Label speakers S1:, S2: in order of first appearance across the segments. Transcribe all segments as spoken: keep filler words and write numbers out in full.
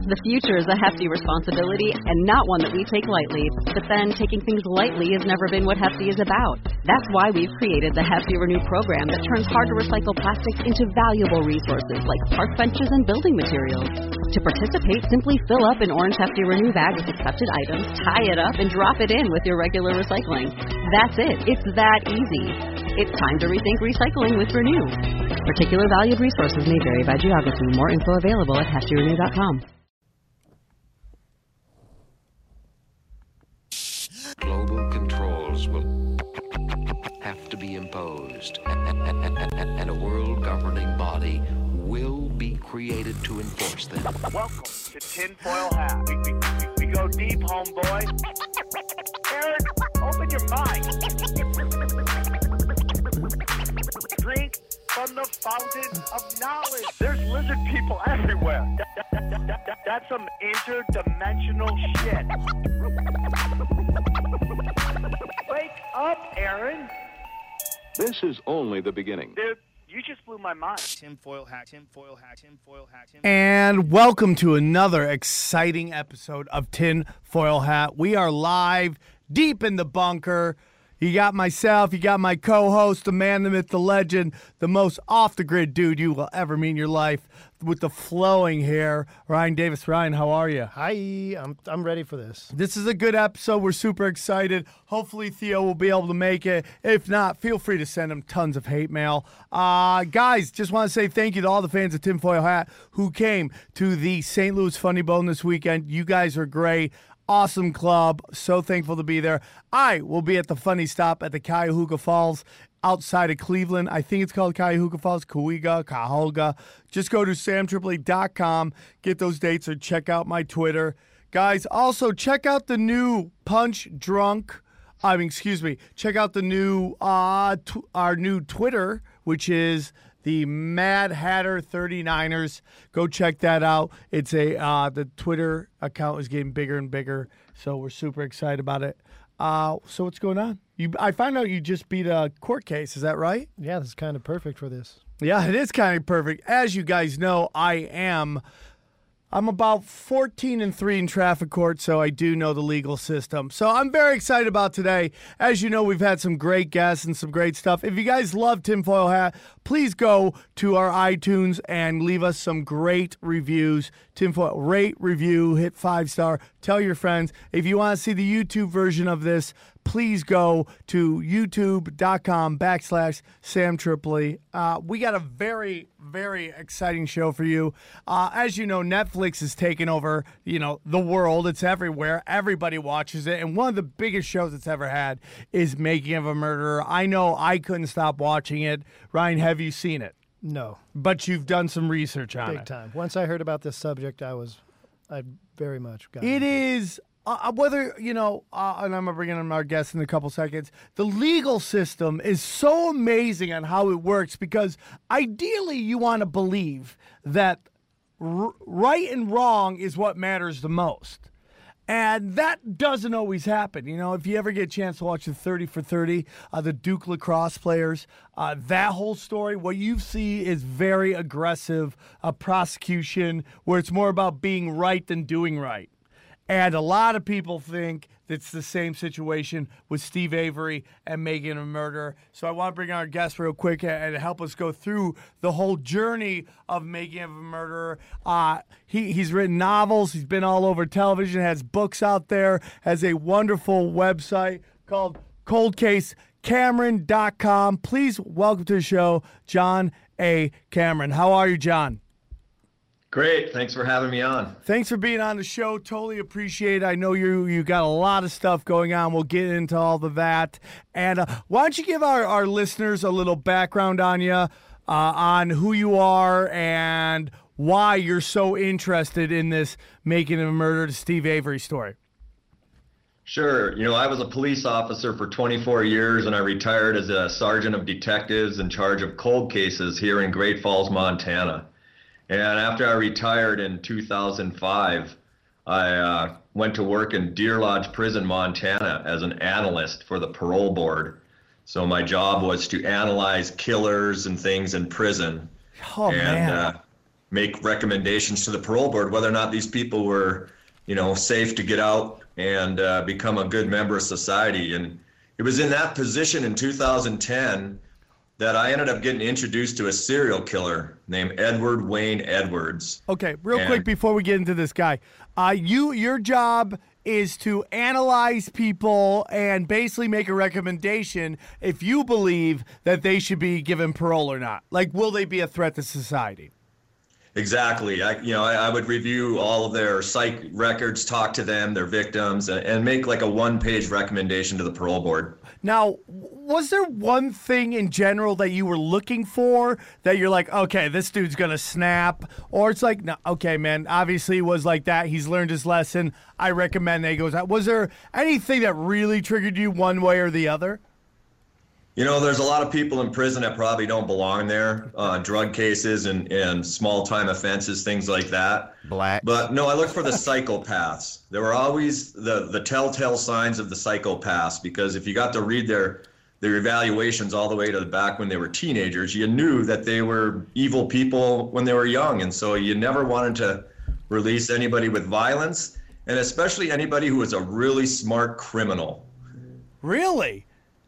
S1: The future is a hefty responsibility and not one that we take lightly. But then, taking things lightly has never been what Hefty is about. That's why we've created the Hefty Renew program that turns hard-to-recycle plastics into valuable resources like park benches and building materials. To participate, simply fill up an orange Hefty Renew bag with accepted items, tie it up, and drop it in with your regular recycling. That's it. It's that easy. It's time to rethink recycling with Renew. Particular valued resources may vary by geography. More info available at hefty renew dot com.
S2: Global controls will have to be imposed, and a world governing body will be created to enforce them.
S3: Welcome to Tinfoil Hat. We, we, we, we go deep, homeboy. Aaron, open your mind. Drink from the fountain of knowledge. There's lizard people everywhere. That, that, that, that, that, that's some interdimensional shit. Wake up, Aaron.
S4: This is only the beginning.
S3: Dude, you just blew my mind.
S5: Tinfoil hat, tinfoil hat, tinfoil hat, tinfoil hat.
S6: And welcome to another exciting episode of Tinfoil Hat. We are live, deep in the bunker. You got myself, you got my co-host, the man, the myth, the legend, the most off-the-grid dude you will ever meet in your life with the flowing hair, Ryan Davis. Ryan, how are you?
S7: Hi, I'm I'm ready for this.
S6: This is a good episode. We're super excited. Hopefully Theo will be able to make it. If not, feel free to send him tons of hate mail. Uh, guys, just want to say thank you to all the fans of Tinfoil Hat who came to the Saint Louis Funny Bone this weekend. You guys are great. Awesome club. So thankful to be there. I will be at the Funny Stop at the Cuyahoga Falls outside of Cleveland. I think it's called Cuyahoga Falls, Cahuga, Cahuga. Just go to sam tripoli dot com, get those dates, or check out my Twitter. Guys, also check out the new Punch Drunk. I mean, excuse me. Check out the new uh t- our new Twitter, which is the Mad Hatter thirty-niners. Go check that out. It's a uh, the Twitter account is getting bigger and bigger, so we're super excited about it. Uh, so what's going on? You, I found out you just beat a court case. Is that right?
S7: Yeah, this is kind of perfect for this.
S6: Yeah, it is kind of perfect. As you guys know, I am. I'm about fourteen and three in traffic court, so I do know the legal system. So I'm very excited about today. As you know, we've had some great guests and some great stuff. If you guys love Tinfoil Hat, please go to our iTunes and leave us some great reviews. Tinfoil, rate, review, hit five star. Tell your friends. If you want to see the YouTube version of this, please go to youtube.com backslash Sam Tripoli. Uh, we got a very, very exciting show for you. Uh, as you know, Netflix has taken over, you know, the world. It's everywhere. Everybody watches it. And one of the biggest shows it's ever had is Making of a Murderer. I know I couldn't stop watching it. Ryan, have you seen it?
S7: No.
S6: But you've done some research on
S7: Big
S6: it.
S7: Big time. Once I heard about this subject, I was, I very much got
S6: it. It
S7: into
S6: is... Uh, whether, you know, uh, and I'm going to bring in our guest in a couple seconds, the legal system is so amazing on how it works because ideally you want to believe that r- right and wrong is what matters the most. And that doesn't always happen. You know, if you ever get a chance to watch the thirty for thirty, uh, the Duke lacrosse players, uh, that whole story, what you see is very aggressive uh, prosecution where it's more about being right than doing right. And a lot of people think it's the same situation with Steve Avery and Making a Murderer. So I want to bring on our guest real quick and help us go through the whole journey of Making of a Murderer. Uh, he, he's written novels. He's been all over television, has books out there, has a wonderful website called cold case cameron dot com. Please welcome to the show, John A. Cameron. How are you, John?
S8: Great. Thanks for having me on.
S6: Thanks for being on the show. Totally appreciate it. I know you you got a lot of stuff going on. We'll get into all of that. And uh, why don't you give our, our listeners a little background on you, uh, on who you are and why you're so interested in this Making of a Murderer to Steve Avery story.
S8: Sure. You know, I was a police officer for twenty-four years, and I retired as a sergeant of detectives in charge of cold cases here in Great Falls, Montana. And after I retired in two thousand five, I uh, went to work in Deer Lodge Prison, Montana as an analyst for the parole board. So my job was to analyze killers and things in prison.
S6: Oh,
S8: and,
S6: man.
S8: Uh, make recommendations to the parole board whether or not these people were, you know, safe to get out and uh, become a good member of society. And it was in that position in two thousand ten that I ended up getting introduced to a serial killer named Edward Wayne Edwards.
S6: Okay, real
S8: And-
S6: quick before we get into this guy, uh, you your job is to analyze people and basically make a recommendation if you believe that they should be given parole or not. Like, will they be a threat to society?
S8: Exactly. I, you know, I, I would review all of their psych records, talk to them, their victims, and, and make like a one-page recommendation to the parole board.
S6: Now, was there one thing in general that you were looking for that you're like, okay, this dude's going to snap? Or it's like, no, okay, man, obviously it was like that. He's learned his lesson. I recommend that he goes out. Was there anything that really triggered you one way or the other?
S8: You know, there's a lot of people in prison that probably don't belong there, uh, drug cases and, and small-time offenses, things like that.
S9: Black.
S8: But no, I look for the psychopaths. There were always the, the telltale signs of the psychopaths, because if you got to read their their evaluations all the way to the back when they were teenagers, you knew that they were evil people when they were young. And so you never wanted to release anybody with violence, and especially anybody who was a really smart criminal.
S6: Really?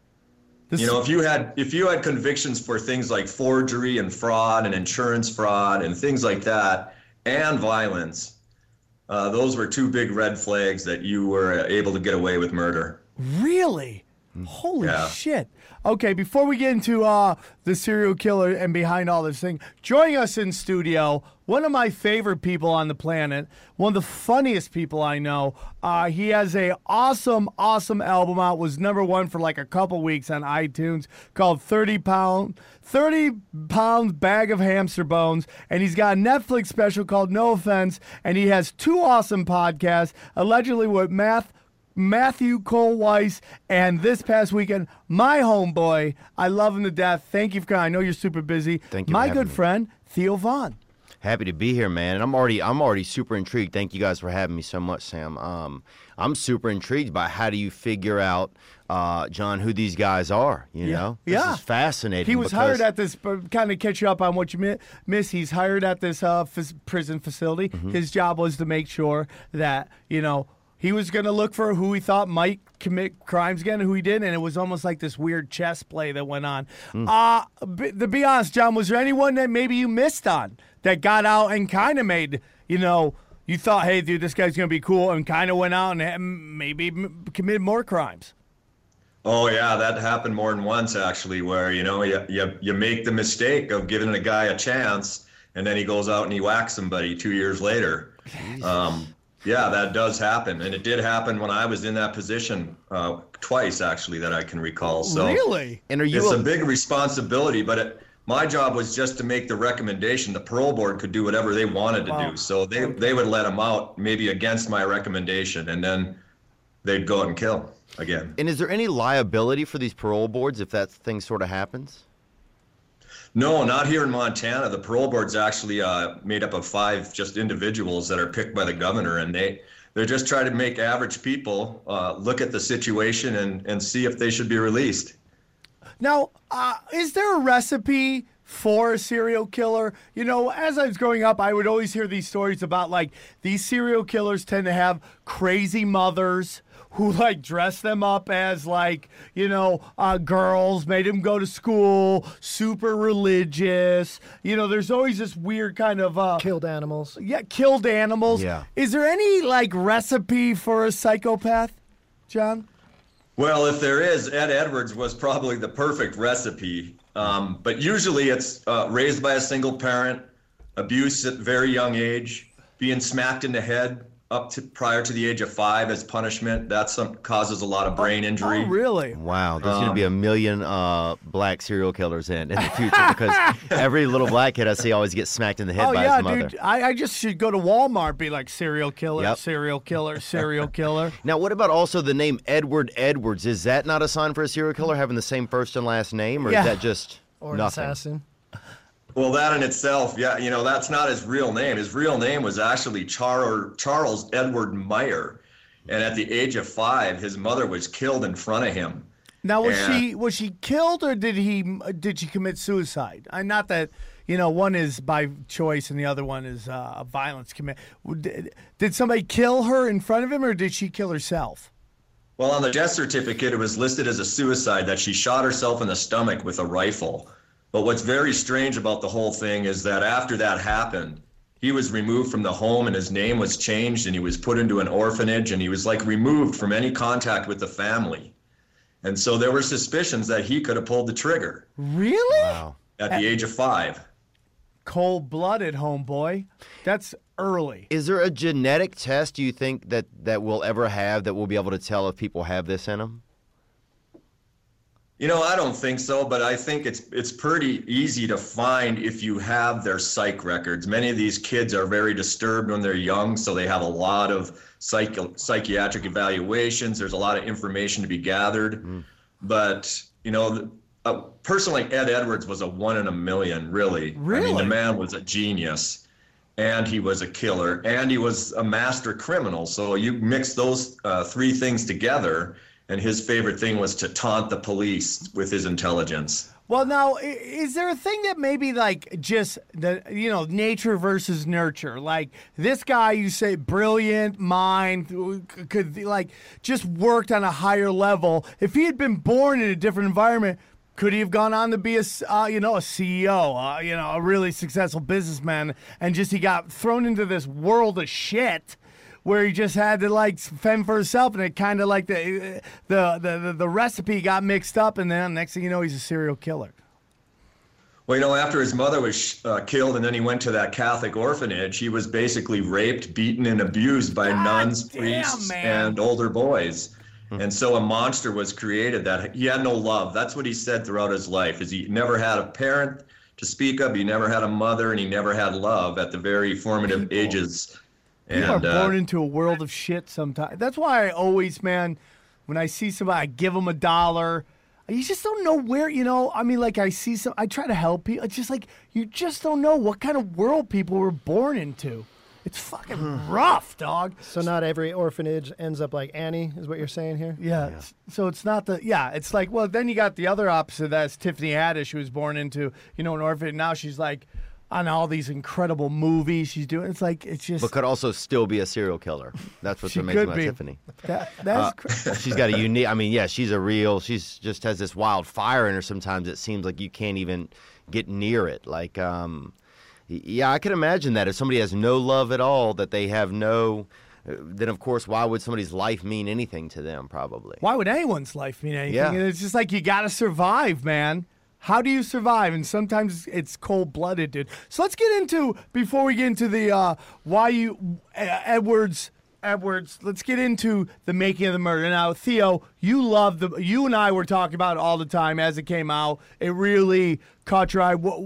S6: This
S8: You know, if you had if you had convictions for things like forgery and fraud and insurance fraud and things like that, and violence, uh, those were two big red flags that you were able to get away with murder.
S6: Really? Holy
S8: Yeah.
S6: shit. Okay, before we get into uh, the serial killer and behind all this thing, joining us in studio, one of my favorite people on the planet, one of the funniest people I know. Uh, he has a awesome, awesome album out. Was number one for like a couple weeks on iTunes called thirty pound, thirty pound Bag of Hamster Bones. And he's got a Netflix special called No Offense. And he has two awesome podcasts, allegedly with Math. Matthew Cole Weiss, and this past weekend, my homeboy. I love him to death. Thank you for coming. I know you're super busy.
S9: Thank you
S6: My
S9: for
S6: good
S9: having me.
S6: friend, Theo Vaughn.
S9: Happy to be here, man. And I'm already I'm already super intrigued. Thank you guys for having me so much, Sam. Um, I'm super intrigued by how do you figure out, uh, John, who these guys are, you know? This
S6: Yeah.
S9: is fascinating.
S6: He was
S9: because-
S6: hired at this, kind of catch you up on what you mi- miss. He's hired at this uh, f- prison facility.
S9: Mm-hmm.
S6: His job was to make sure that, you know, he was going to look for who he thought might commit crimes again and who he didn't, and it was almost like this weird chess play that went on.
S9: Mm.
S6: Uh, b- to be honest, John, was there anyone that maybe you missed on that got out and kind of made, you know, you thought, hey, dude, this guy's going to be cool, and kind of went out and had- maybe m- committed more crimes?
S8: Oh yeah, that happened more than once actually, where you know you you, you make the mistake of giving a guy a chance, and then he goes out and he whacks somebody two years later. Um, yeah, that does happen, and it did happen when I was in that position uh, twice actually that I can recall. So
S6: Really?
S9: And are you
S8: it's
S9: a-
S8: a big responsibility, but it, my job was just to make the recommendation. The parole board could do whatever they wanted to
S6: Wow.
S8: do, so they they would let him out maybe against my recommendation, and then they'd go out and kill again.
S9: And is there any liability for these parole boards if that thing sort of happens?
S8: No, not here in Montana. The parole board's actually uh, made up of five just individuals that are picked by the governor, and they they're just trying to make average people uh, look at the situation and, and see if they should be released.
S6: Now, uh, is there a recipe for a serial killer? You know, as I was growing up, I would always hear these stories about, like, these serial killers tend to have crazy mothers who, like, dress them up as, like, you know, uh, girls, made them go to school, super religious. You know, there's always this weird kind of... Uh,
S7: Killed animals.
S6: yeah, killed animals.
S9: Yeah.
S6: Is there any, like, recipe for a psychopath, John?
S8: Well, if there is, Ed Edwards was probably the perfect recipe. Um, but usually it's uh, raised by a single parent, abuse at a very young age, being smacked in the head up to prior to the age of five as punishment. That some causes a lot of brain injury.
S6: Oh, really?
S9: Wow, there's going to
S8: Um,
S9: be a million uh, black serial killers in in the future because every little black kid I see always gets smacked in the head
S6: Oh
S9: by
S6: yeah,
S9: his mother.
S6: dude! I, I just should go to Walmart, be like serial killer,
S9: Yep.
S6: serial killer, serial killer.
S9: Now, what about also the name Edward Edwards? Is that not a sign for a serial killer having the same first and last name, or
S6: Yeah.
S9: is that just
S7: Or an
S9: nothing?
S7: assassin.
S8: Well, that in itself, yeah, you know, that's not his real name. His real name was actually Char- Charles Edward Meyer. And at the age of five, his mother was killed in front of him.
S6: Now was
S8: Yeah.
S6: she was she killed or did he did she commit suicide? I not that you know, one is by choice and the other one is uh, a violence commit. Did, did somebody kill her in front of him, or did she kill herself?
S8: Well, on the death certificate, it was listed as a suicide, that she shot herself in the stomach with a rifle. But what's very strange about the whole thing is that after that happened, he was removed from the home and his name was changed and he was put into an orphanage and he was like removed from any contact with the family. And so there were suspicions that he could have pulled the trigger.
S6: Really?
S9: Wow.
S8: At the age of five.
S6: Cold-blooded, homeboy. That's early.
S9: Is there a genetic test, do you think, that, that we'll ever have that we'll be able to tell if people have this in them?
S8: You know, I don't think so, but I think it's it's pretty easy to find if you have their psych records. Many of these kids are very disturbed when they're young, so they have a lot of psych psychiatric evaluations. There's a lot of information to be gathered. Mm. But, you know, a person like Ed Edwards was a one in a million, really.
S6: Really?
S8: I mean, the man was a genius, and he was a killer, and he was a master criminal. So you mix those uh, three things together, and his favorite thing was to taunt the police with his intelligence.
S6: Well, now, is there a thing that maybe like just the, you know, nature versus nurture? Like this guy, you say brilliant mind, could like just worked on a higher level. If he had been born in a different environment, could he have gone on to be a, uh, you know, a C E O, uh, you know, a really successful businessman, and just he got thrown into this world of shit where he just had to like fend for himself, and it kind of like the, the the the recipe got mixed up, and then next thing you know, he's a serial killer.
S8: Well, you know, after his mother was uh, killed, and then he went to that Catholic orphanage, he was basically raped, beaten, and abused by
S6: God
S8: nuns,
S6: damn,
S8: priests,
S6: man.
S8: and older boys. Mm-hmm. And so a monster was created that he had no love. That's what he said throughout his life, is he never had a parent to speak of, he never had a mother, and he never had love at the very formative
S6: People.
S8: ages.
S6: You
S8: And,
S6: are born
S8: uh,
S6: into a world of shit sometimes. That's why I always, man, when I see somebody, I give them a dollar. You just don't know where, you know, I mean, like I see some, I try to help people. It's just like, you just don't know what kind of world people were born into. It's fucking rough, dog.
S7: So not every orphanage ends up like Annie, is what you're saying here?
S6: Yeah.
S9: Yeah.
S6: So it's not the, yeah, it's like, well, then you got the other opposite of that. It's Tiffany Haddish, who was born into, you know, an orphanage. Now she's like, on all these incredible movies she's doing. It's like, it's just.
S9: But could also still be a serial killer. That's what's
S6: She
S9: amazing
S6: could
S9: about
S6: be.
S9: Tiffany.
S6: That, that's
S9: Uh,
S6: cra-
S9: she's got a unique. I mean, yeah, she's a real. She's just has this wild fire in her. Sometimes it seems like you can't even get near it. Like, um, y- yeah, I can imagine that if somebody has no love at all, that they have no. uh, Then of course, why would somebody's life mean anything to them? Probably.
S6: Why would anyone's life mean anything?
S9: Yeah.
S6: And it's just like, you got to survive, man. How do you survive? And sometimes it's cold-blooded, dude. So let's get into, before we get into the uh, why you, uh, Edwards, Edwards, let's get into the making of the murder. Now, Theo, you love the, you and I were talking about it all the time as it came out. It really caught your eye. Wh-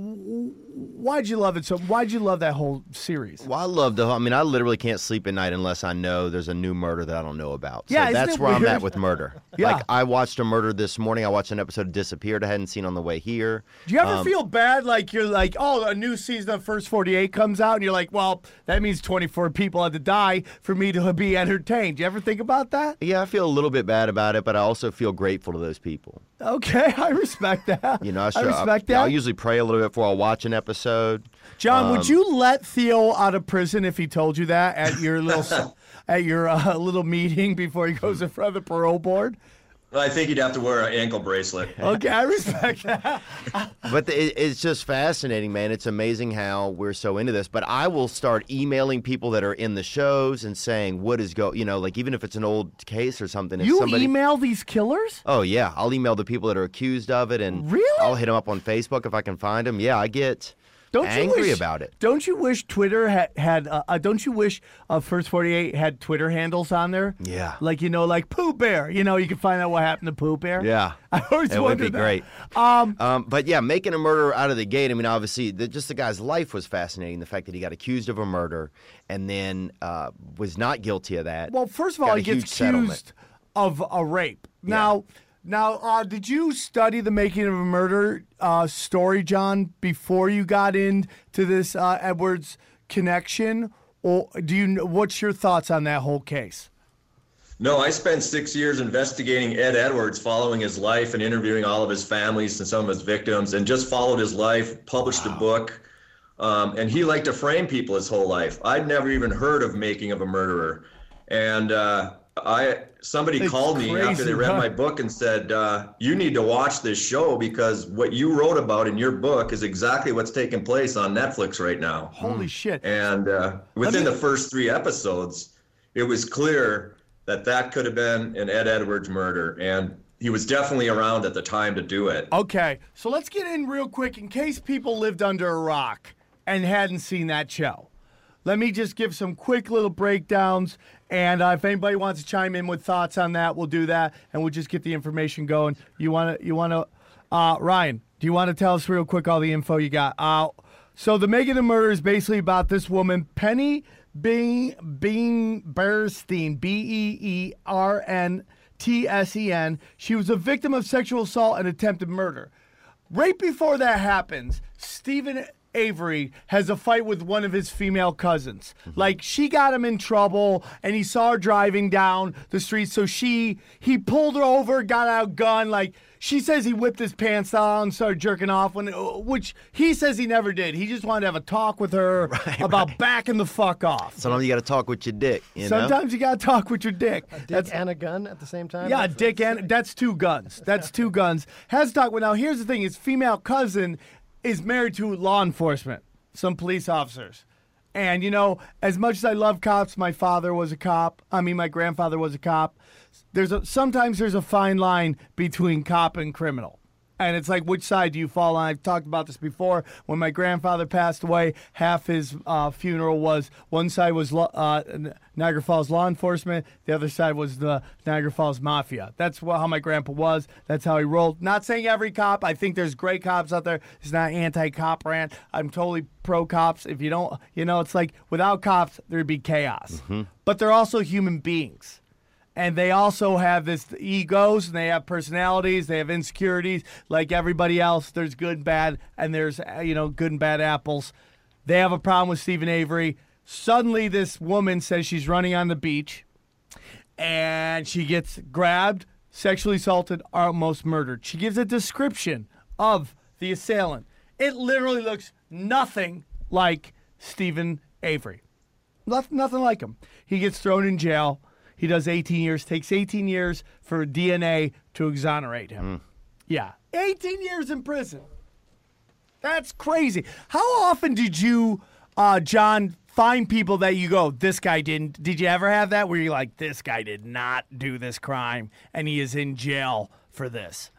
S6: Why'd you love it so? Why'd you love that whole series?
S9: Well, I love the. I mean, I literally can't sleep at night unless I know there's a new murder that I don't know about. So
S6: Yeah, isn't
S9: that's
S6: it
S9: where I'm
S6: weird?
S9: at with murder.
S6: Yeah.
S9: Like I watched a murder this morning. I watched an episode of Disappeared I hadn't seen on the way here.
S6: Do you ever
S9: Um,
S6: feel bad, like you're like, oh, a new season of First forty-eight comes out, and you're like, well, that means twenty-four people had to die for me to be entertained. Do you ever think about that?
S9: Yeah, I feel a little bit bad about it, but I also feel grateful to those people.
S6: Okay, I respect that.
S9: You know, I,
S6: I
S9: sure,
S6: respect
S9: I,
S6: that.
S9: I'll usually pray a little bit before I watch an episode.
S6: John,
S9: Um,
S6: would you let Theo out of prison if he told you that at your little at your uh, little meeting before he goes in front of the parole board?
S8: I think he'd have to wear an ankle bracelet.
S6: Okay, I respect that.
S9: But the, it, it's just fascinating, man. It's amazing how we're so into this. But I will start emailing people that are in the shows and saying, what is go, you know, like even if it's an old case or something. If
S6: You
S9: somebody,
S6: email these killers?
S9: Oh, yeah. I'll email the people that are accused of it, and
S6: Really?
S9: I'll hit them up on Facebook if I can find them. Yeah, I get
S6: Don't
S9: angry
S6: you wish,
S9: about it.
S6: Don't you wish Twitter had had? Uh, uh, don't you wish uh, First forty-eight had Twitter handles on there?
S9: Yeah.
S6: Like, you know, like Pooh Bear. You know, you can find out what happened to Pooh Bear.
S9: Yeah.
S6: I always
S9: It would be
S6: wondered that.
S9: great.
S6: Um,
S9: Um, but yeah, making a murder out of the gate. I mean, obviously, the, just the guy's life was fascinating. The fact that he got accused of a murder and then uh, was not guilty of that.
S6: well, first of all,
S9: Got a
S6: he gets
S9: huge settlement.
S6: accused of a rape. Now, now, uh, did you study the making of a murder uh, story, John, before you got into this uh, Edwards connection, or do you? kn- What's your thoughts on that whole case?
S8: No, I spent six years investigating Ed Edwards, following his life and interviewing all of his families and some of his victims, and just followed his life, published a book Um, and he liked to frame people his whole life. I'd never even heard of Making of a Murderer. And uh, I somebody
S6: It's
S8: called me
S6: crazy,
S8: after they read
S6: huh?
S8: my book and said, uh, you need to watch this show because what you wrote about in your book is exactly what's taking place on Netflix right now.
S6: Holy shit.
S8: And uh, within
S6: me-
S8: the first three episodes, it was clear that that could have been an Ed Edwards murder. And he was definitely around at the time to do it.
S6: Okay, so let's get in real quick in case people lived under a rock and hadn't seen that show. Let me just give some quick little breakdowns, and uh, if anybody wants to chime in with thoughts on that, we'll do that, and we'll just get the information going. You want to, you want to, uh, Ryan? Do you want to tell us real quick all the info you got? Uh, so the Making the Murder is basically about this woman, Penny Bing Bing Bernstein, B E E R N T S E N. She was a victim of sexual assault and attempted murder. Right before that happens, Stephen Avery has a fight with one of his female cousins. Mm-hmm. Like, she got him in trouble, and he saw her driving down the street, so she he pulled her over, got out a gun. Like, she says he whipped his pants down, started jerking off, when which he says he never did. He just wanted to have a talk with her
S9: right,
S6: about
S9: right.
S6: backing the fuck off.
S9: Sometimes you got to talk with your dick. You
S6: Sometimes
S9: know?
S6: you got to talk with your dick.
S7: A dick
S6: That's,
S7: and a gun at the same time?
S6: yeah,
S7: That's-
S6: dick and that's two guns. That's two guns. Has to talk with. Now, here's the thing: his female cousin is married to law enforcement, some police officers. And, you know, as much as I love cops, my father was a cop. I mean, my grandfather was a cop. There's a, sometimes there's a fine line between cop and criminal. And it's like, which side do you fall on? I've talked about this before. When my grandfather passed away, half his uh, funeral was, one side was lo- uh, Niagara Falls law enforcement, the other side was the Niagara Falls Mafia. That's wh- how my grandpa was. That's how he rolled. Not saying every cop. I think there's great cops out there. It's not anti-cop rant. I'm totally pro-cops. If you don't, you know, it's like without cops, there'd be chaos. Mm-hmm. But they're also human beings. And they also have this egos, and they have personalities, they have insecurities. Like everybody else, there's good and bad, and there's, you know, good and bad apples. They have a problem with Stephen Avery. Suddenly, this woman says she's running on the beach, and she gets grabbed, sexually assaulted, almost murdered. She gives a description of the assailant. It literally looks nothing like Stephen Avery. Nothing like him. He gets thrown in jail. He does eighteen years, takes eighteen years for D N A to exonerate him. Mm. Yeah, eighteen years in prison. That's crazy. How often did you, uh, John, find people that you go, this guy didn't? Did you ever have that where you're like, this guy did not do this crime, and he is in jail for this?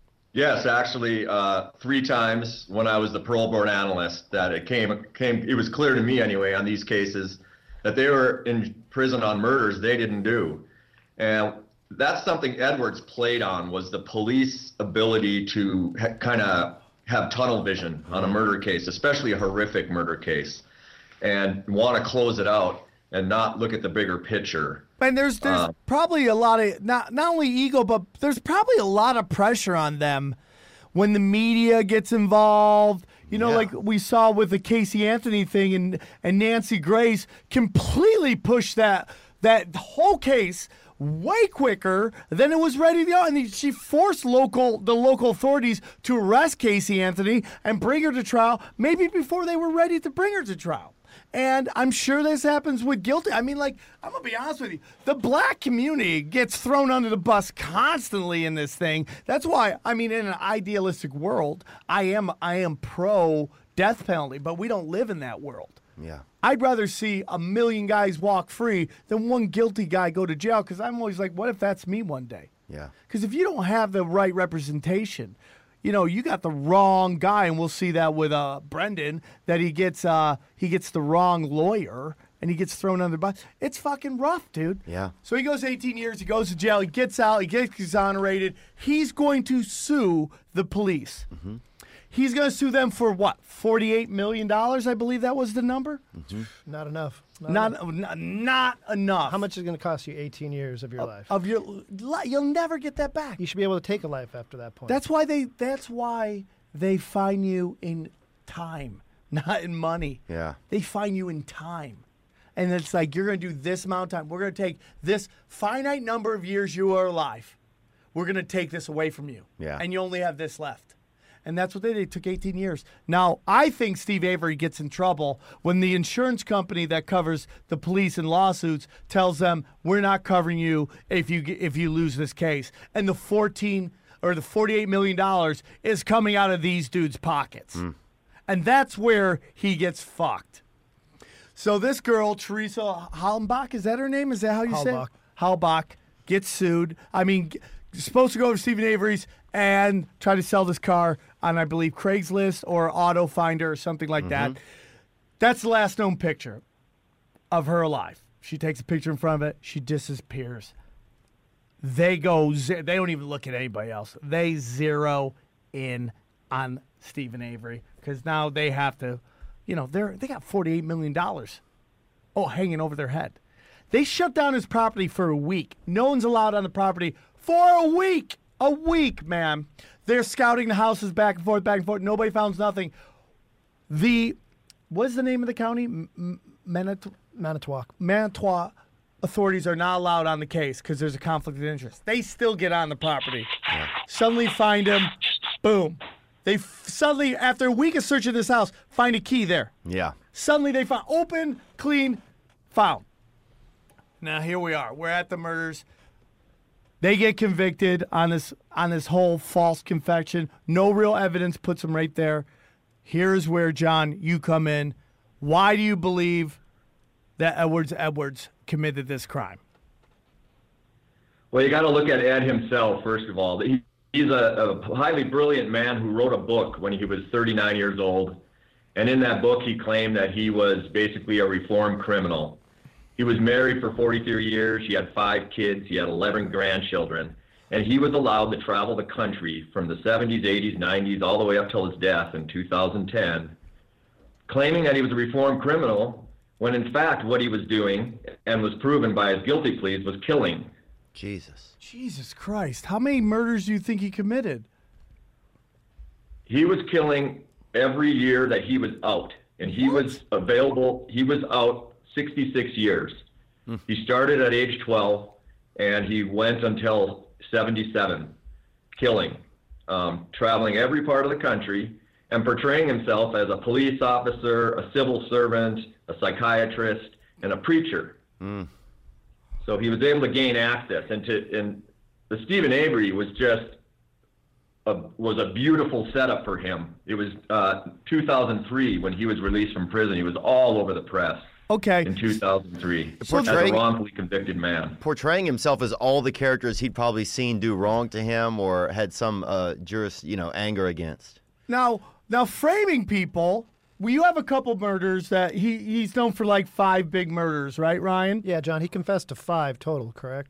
S8: Yes, actually, uh, three times when I was the parole board analyst, that it came came. It was clear to me anyway on these cases that they were in prison on murders they didn't do. And that's something Edwards played on, was the police ability to ha- kind of have tunnel vision on a murder case, especially a horrific murder case, and want to close it out and not look at the bigger picture.
S6: And there's there's
S8: Uh,
S6: probably a lot of, not, not only ego, but there's probably a lot of pressure on them when the media gets involved. You know,
S8: Yeah.
S6: like we saw with the Casey Anthony thing, and, and Nancy Grace completely pushed that that whole case way quicker than it was ready to go. And she forced local the local authorities to arrest Casey Anthony and bring her to trial, maybe before they were ready to bring her to trial. And I'm sure this happens with guilty. I mean, like, I'm going to be honest with you. The black community gets thrown under the bus constantly in this thing. That's why, I mean, in an idealistic world, I am I am pro death penalty, but we don't live in that world.
S9: Yeah.
S6: I'd rather see a million guys walk free than one guilty guy go to jail, because I'm always like, what if that's me one day?
S9: Yeah.
S6: Because if you don't have the right representation, you know, you got the wrong guy, and we'll see that with uh, Brendan, that he gets uh, he gets the wrong lawyer, and he gets thrown under the bus. It's fucking rough, dude.
S9: Yeah.
S6: So he goes eighteen years, he goes to jail, he gets out, he gets exonerated. He's going to sue the police. Mm-hmm. He's going to sue them for what, forty-eight million dollars, I believe that was the number?
S9: Mm-hmm.
S7: Not enough. Not,
S6: Not,
S7: enough.
S6: not, not enough.
S7: How much is it going to cost you eighteen years of your
S6: of,
S7: life?
S6: of your li- you'll never get that back.
S7: You should be able to take a life after that point.
S6: That's why they that's why they fine you in time, not in money.
S9: Yeah.
S6: They fine you in time. And it's like, you're going to do this amount of time. We're going to take this finite number of years you are alive. We're going to take this away from you.
S9: Yeah.
S6: And you only have this left. And that's what they did. It took eighteen years. Now, I think Steve Avery gets in trouble when the insurance company that covers the police in lawsuits tells them, we're not covering you if you if you lose this case. And the fourteen or the forty-eight million dollars is coming out of these dudes' pockets. Mm. And that's where he gets fucked. So this girl, Teresa Hallenbach, is that her name? Is that how you say it? Halbach gets sued. I mean, supposed to go to Stephen Avery's and try to sell this car on, I believe, Craigslist or Auto Finder or something like mm-hmm. that. That's the last known picture of her alive. She takes a picture in front of it. She disappears. They go. They don't even look at anybody else. They zero in on Stephen Avery because now they have to, you know, they're they got forty-eight million dollars, oh, hanging over their head. They shut down his property for a week. No one's allowed on the property for a week. A week, man. They're scouting the houses back and forth, back and forth. Nobody found nothing. The, what's the name of the county? M- Manit-
S7: Manitowoc.
S6: Manitowoc authorities are not allowed on the case because there's a conflict of interest. They still get on the property. Yeah. Suddenly find him. Boom. They f- suddenly, after a week of searching this house, find a key there.
S9: Yeah.
S6: Suddenly they found, open, clean, found. Now here we are. We're at the murders. They get convicted on this on this whole false confession. No real evidence puts them right there. Here's where, John, you come in. Why do you believe that Edwards Edwards committed this crime?
S8: Well, you got to look at Ed himself, first of all. He, he's a, a highly brilliant man who wrote a book when he was thirty-nine years old. And in that book, he claimed that he was basically a reformed criminal. He was married for forty-three years. He had five kids. He had eleven grandchildren. And he was allowed to travel the country from the seventies, eighties, nineties, all the way up till his death in two thousand ten, claiming that he was a reformed criminal, when in fact what he was doing, and was proven by his guilty pleas, was killing.
S9: Jesus.
S6: Jesus Christ. How many murders do you think he committed?
S8: He was killing every year that he was out. And he what? was available. He was out sixty-six years. Hmm. He started at age twelve, and he went until seventy-seven, killing, um, traveling every part of the country, and portraying himself as a police officer, a civil servant, a psychiatrist, and a preacher. Hmm. So he was able to gain access, and to and the Stephen Avery was just a, was a beautiful setup for him. It was uh, two thousand three when he was released from prison. He was all over the press.
S6: Okay.
S8: In two thousand three,
S9: so
S8: as a wrongfully convicted man.
S9: Portraying himself as all the characters he'd probably seen do wrong to him or had some uh, juris, you know, anger against.
S6: Now, now framing people. Well, you have a couple murders that he, he's known for like five big murders, right, Ryan?
S7: Yeah, John, he confessed to five total, correct?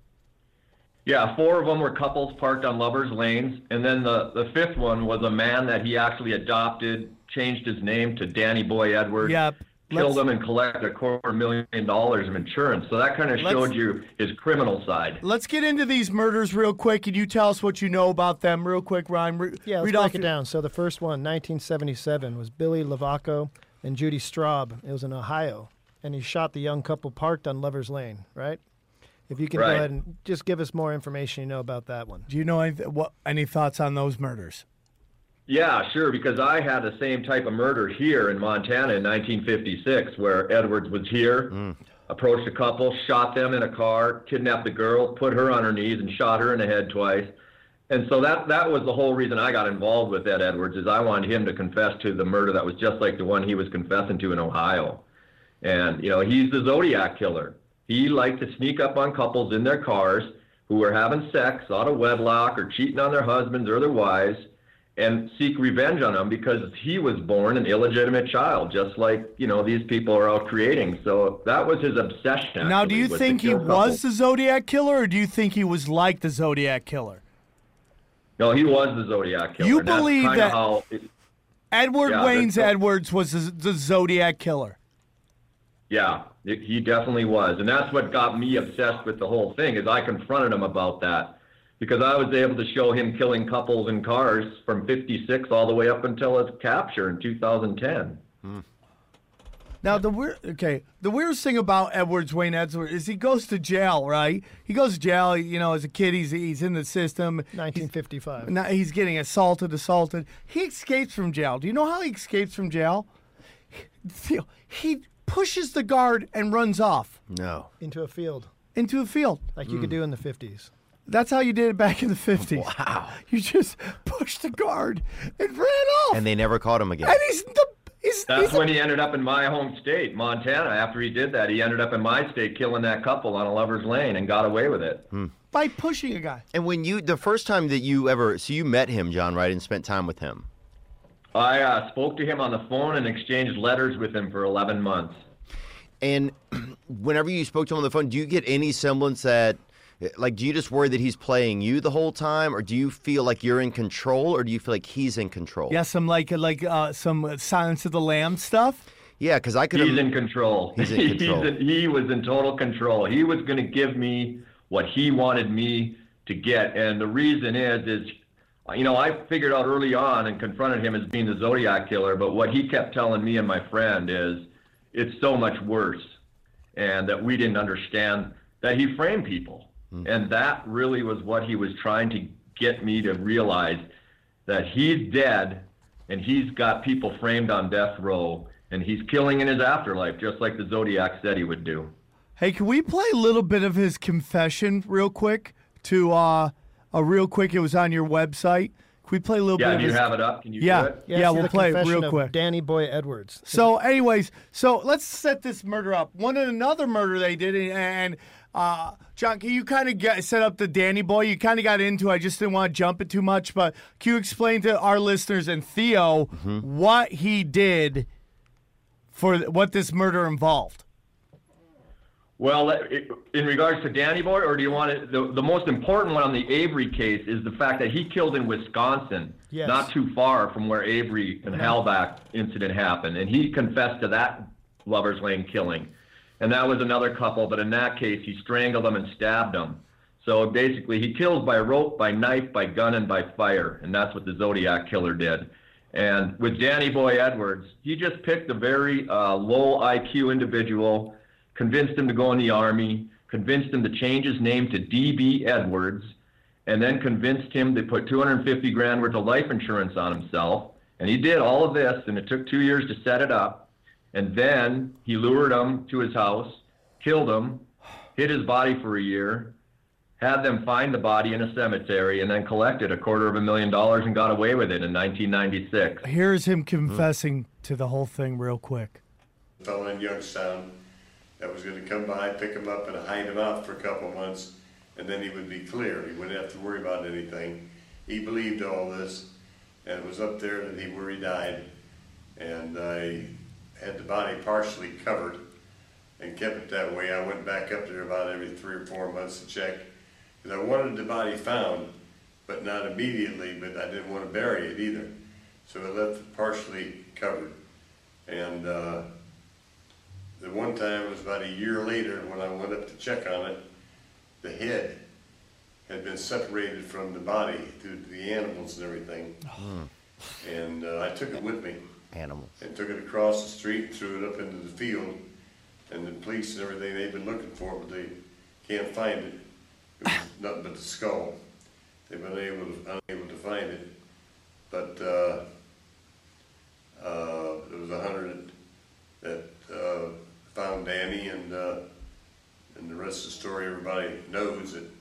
S8: Yeah, four of them were couples parked on lovers' lanes, and then the, the fifth one was a man that he actually adopted, changed his name to Danny Boy Edwards.
S6: Yep.
S8: Killed him and collected a quarter million dollars of insurance. So that kind of showed you his criminal side.
S6: Let's get into these murders real quick. Can you tell us what you know about them real quick, Ryan? Re-
S7: yeah, let's break it down. So the first one, nineteen seventy-seven, was Billy Lavaco and Judy Straub. It was in Ohio. And he shot the young couple parked on Lover's Lane, right? If you can
S8: right.
S7: go ahead and just give us more information you know about that one.
S6: Do you know any, what, any thoughts on those murders?
S8: Yeah, sure, because I had the same type of murder here in Montana in nineteen fifty-six, where Edwards was here, mm. approached a couple, shot them in a car, kidnapped the girl, put her on her knees, and shot her in the head twice. And so that that was the whole reason I got involved with Ed Edwards, is I wanted him to confess to the murder that was just like the one he was confessing to in Ohio. And, you know, he's the Zodiac killer. He liked to sneak up on couples in their cars who were having sex out of wedlock or cheating on their husbands or their wives, and seek revenge on him because he was born an illegitimate child, just like, you know, these people are out creating. So that was his obsession.
S6: Now, do you think he was the Zodiac killer, or do you think he was like the Zodiac killer?
S8: No, he was the Zodiac killer.
S6: You believe that
S8: how it,
S6: Edward
S8: yeah,
S6: Waynes Edwards was the, the Zodiac killer?
S8: Yeah, it, he definitely was. And that's what got me obsessed with the whole thing, is I confronted him about that. Because I was able to show him killing couples in cars from fifty-six all the way up until his capture in two thousand ten. Hmm.
S6: Now the weird, okay, the weirdest thing about Edwards, Wayne Edwards, is he goes to jail, right? He goes to jail. You know, as a kid, he's he's in the system.
S7: nineteen fifty-five.
S6: Now he's getting assaulted, assaulted. He escapes from jail. Do you know how he escapes from jail? He, he pushes the guard and runs off
S9: No.
S7: Into a field,
S6: into a field.
S7: like you could do in the fifties.
S6: That's how you did it back in the fifties.
S9: Wow.
S6: You just pushed the guard and ran off.
S9: And they never caught him again.
S6: And he's the he's,
S8: That's
S6: he's the-
S8: when he ended up in my home state, Montana. After he did that, he ended up in my state killing that couple on a lover's lane and got away with it.
S6: by pushing a guy.
S9: And when you, the first time that you ever, so you met him, John, right, and spent time with him.
S8: I uh, spoke to him on the phone and exchanged letters with him for eleven months.
S9: And whenever you spoke to him on the phone, do you get any semblance that, like, do you just worry that he's playing you the whole time, or do you feel like you're in control, or do you feel like he's in control?
S6: Yeah, some like like uh, some Silence of the Lambs stuff.
S9: Yeah, because I could.
S8: He's in control.
S9: He's in control.
S8: He's in, he was in total control. He was going to give me what he wanted me to get, and the reason is, is, you know, I figured out early on and confronted him as being the Zodiac killer. But what he kept telling me and my friend is, it's so much worse, and that we didn't understand that he framed people. And that really was what he was trying to get me to realize, that he's dead and he's got people framed on death row and he's killing in his afterlife, just like the Zodiac said he would do.
S6: Hey, can we play a little bit of his confession real quick? To uh, a real quick, it was on your website. Can we play a little
S8: Yeah,
S6: bit of
S8: do you
S6: his?
S8: have it up? Can you
S6: Yeah.
S8: do it?
S7: Yeah,
S6: Yeah,
S7: it's
S6: we'll
S7: the
S6: play it
S7: confession
S6: real
S7: of
S6: quick.
S7: Danny Boy Edwards.
S6: So, anyways, so let's set this murder up. One another murder they did, and uh, John, can you kind of get set up the Danny Boy? You kind of got into. I just didn't want to jump it too much, but can you explain to our listeners and Theo what he did for what this murder involved?
S8: Well, it- in regards to Danny Boy, or do you want it? The, the most important one on the Avery case is the fact that he killed in Wisconsin,
S7: Yes.
S8: not too far from where Avery and Halbach incident happened. And he confessed to that Lover's Lane killing. And that was another couple, but in that case, he strangled them and stabbed them. So basically, he kills by rope, by knife, by gun, and by fire. And that's what the Zodiac killer did. And with Danny Boy Edwards, he just picked a very uh, low I Q individual, convinced him to go in the Army, convinced him to change his name to D B Edwards, and then convinced him to put two hundred fifty grand worth of life insurance on himself. And he did all of this, and it took two years to set it up. And then he lured him to his house, killed him, hid his body for a year, had them find the body in a cemetery, and then collected a quarter of a million dollars and got away with it in nineteen ninety-six.
S6: Here's him confessing to the whole thing real quick.
S10: Fellow in Youngstown that was going to come by, pick him up, and hide him out for a couple of months, and then he would be clear. He wouldn't have to worry about anything. He believed all this, and it was up there that he where he died, and I had the body partially covered and kept it that way. I went back up there about every three or four months to check, because I wanted the body found, but not immediately, but I didn't want to bury it either. So I left it partially covered. And uh, the one time, it was about a year later, when I went up to check on it, the head had been separated from the body due to the animals and everything. And uh, I took it with me.
S9: Animals.
S10: And took it across the street and threw it up into the field. And the police and everything, they've been looking for it, but they can't find it. It was nothing but the skull. They've been able to, unable to find it. But uh, uh, there was a hundred that uh, found Danny, and uh, and the rest of the story, everybody knows it,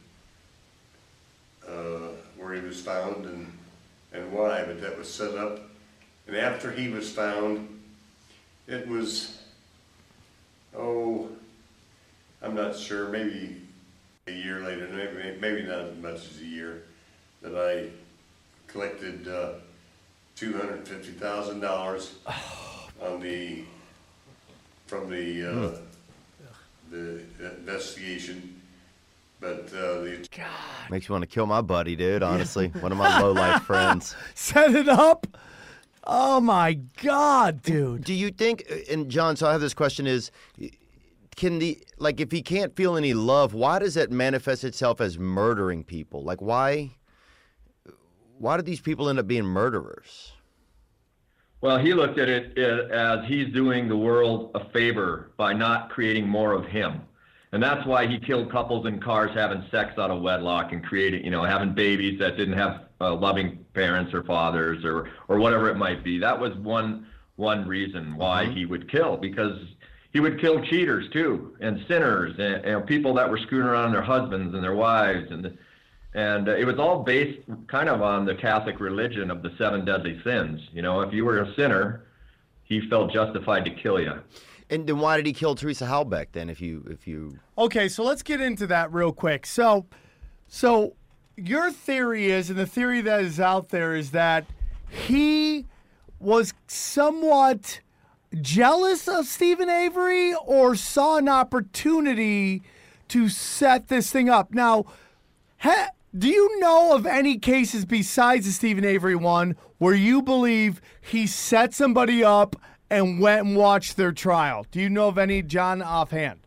S10: uh, where he was found and and why. But that was set up, and after he was found, it was oh, I'm not sure, maybe a year later, maybe maybe not as much as a year, that I collected uh, two hundred fifty thousand dollars on the from the uh,
S9: Mm.
S10: the investigation, but uh, the
S9: Makes you want to kill my buddy, dude, honestly. One of my low-life friends.
S6: Set it up. Oh my God, dude.
S9: Do you think, and John, so I have this question is, can the, like, if he can't feel any love, why does that manifest itself as murdering people? Like, why, why do these people end up being murderers?
S8: Well, he looked at it as he's doing the world a favor by not creating more of him. And that's why he killed couples in cars having sex out of wedlock and creating, you know, having babies that didn't have uh, loving parents or fathers or, or whatever it might be. That was one one reason why mm-hmm. he would kill, because he would kill cheaters too, and sinners, and, and people that were screwing around their husbands and their wives. And and uh, it was all based kind of on the Catholic religion of the seven deadly sins. You know, if you were a sinner, he felt justified to kill you.
S9: And then why did he kill Teresa Halbach then? If you, if you.
S6: Okay, so let's get into that real quick. So, so your theory is, and the theory that is out there is that he was somewhat jealous of Stephen Avery, or saw an opportunity to set this thing up. Now, ha- do you know of any cases besides the Stephen Avery one where you believe he set somebody up and went and watched their trial? Do you know of any, John, offhand?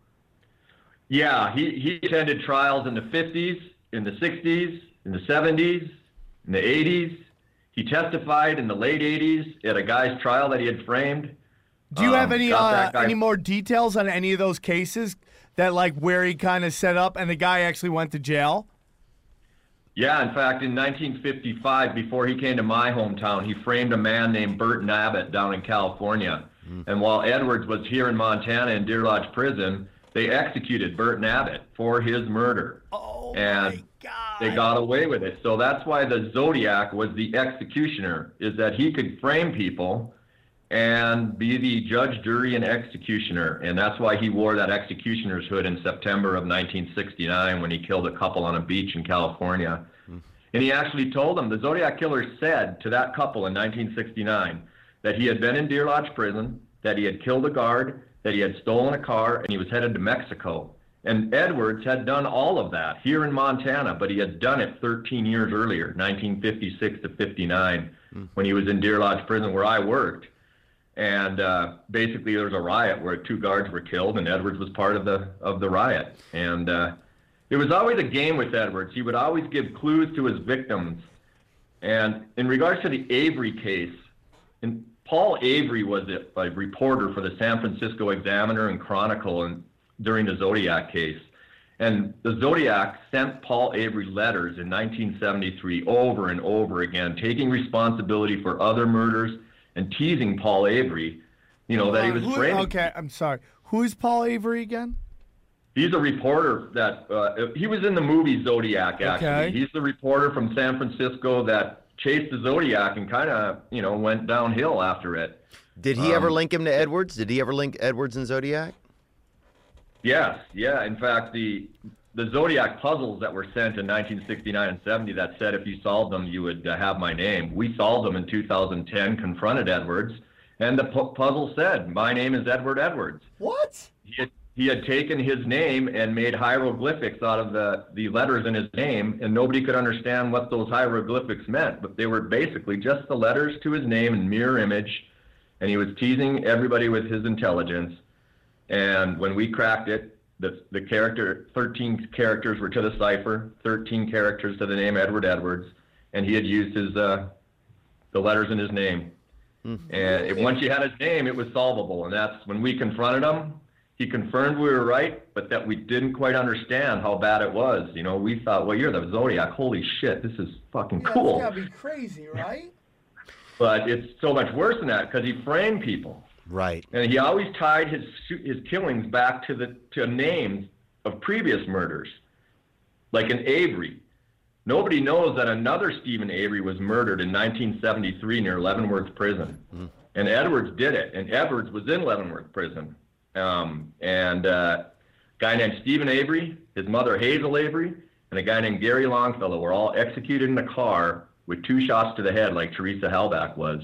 S8: Yeah, he, he attended trials in the fifties, in the sixties, in the seventies, in the eighties. He testified in the late eighties at a guy's trial that he had framed.
S6: Do you have
S8: um,
S6: any uh, any more details on any of those cases that, like, where he kind of set up and the guy actually went to jail?
S8: Yeah, in fact, in nineteen fifty-five, before he came to my hometown, he framed a man named Burton Abbott down in California. Mm. And while Edwards was here in Montana in Deer Lodge Prison, they executed Burton Abbott for his murder.
S6: Oh,
S8: and
S6: my God.
S8: They got away with it. So that's why the Zodiac was the executioner, is that he could frame people and be the judge, jury, and executioner. And that's why he wore that executioner's hood in September of nineteen sixty-nine when he killed a couple on a beach in California. Mm. And he actually told them, the Zodiac Killer said to that couple in nineteen sixty-nine that he had been in Deer Lodge Prison, that he had killed a guard, that he had stolen a car, and he was headed to Mexico. And Edwards had done all of that here in Montana, but he had done it thirteen years earlier, nineteen fifty-six to fifty-nine, mm. when he was in Deer Lodge Prison where I worked. And uh, basically there was a riot where two guards were killed, and Edwards was part of the of the riot. And uh, it was always a game with Edwards. He would always give clues to his victims. And in regards to the Avery case, and Paul Avery was a, a reporter for the San Francisco Examiner and Chronicle and during the Zodiac case. And the Zodiac sent Paul Avery letters in nineteen seventy-three over and over again, taking responsibility for other murders and teasing Paul Avery, you know, that he was
S6: uh, who,
S8: framing.
S6: Okay, I'm sorry. Who is Paul Avery again?
S8: He's a reporter that, uh, he was in the movie Zodiac, actually.
S6: Okay.
S8: He's the reporter from San Francisco that chased the Zodiac and kind of, you know, went downhill after it.
S9: Did he
S8: um,
S9: ever link him to Edwards? Did he ever link Edwards and Zodiac?
S8: Yes, yeah. In fact, the the Zodiac puzzles that were sent in nineteen sixty-nine and seventy that said if you solved them, you would uh, have my name. We solved them in two thousand ten, confronted Edwards, and the pu- puzzle said, my name is Edward Edwards.
S6: What?
S8: He had, he had taken his name and made hieroglyphics out of the, the letters in his name, and nobody could understand what those hieroglyphics meant, but they were basically just the letters to his name in mirror image, and he was teasing everybody with his intelligence. And when we cracked it, the the character, thirteen characters were to the cipher, thirteen characters to the name Edward Edwards, and he had used his uh, the letters in his name. Mm-hmm. And it, once you had his name, it was solvable. And that's when we confronted him. He confirmed we were right, but that we didn't quite understand how bad it was. You know, we thought, well, you're the Zodiac. Holy shit, this is fucking
S6: yeah,
S8: cool.
S6: It's gotta be crazy, right?
S8: But it's so much worse than that because he framed people.
S9: Right.
S8: And he always tied his his killings back to the to names of previous murders, like an Avery. Nobody knows that another Stephen Avery was murdered in nineteen seventy-three near Leavenworth Prison, mm. and Edwards did it. And Edwards was in Leavenworth Prison, um, and uh, a guy named Stephen Avery, his mother Hazel Avery, and a guy named Gary Longfellow were all executed in a car with two shots to the head, like Teresa Halbach was,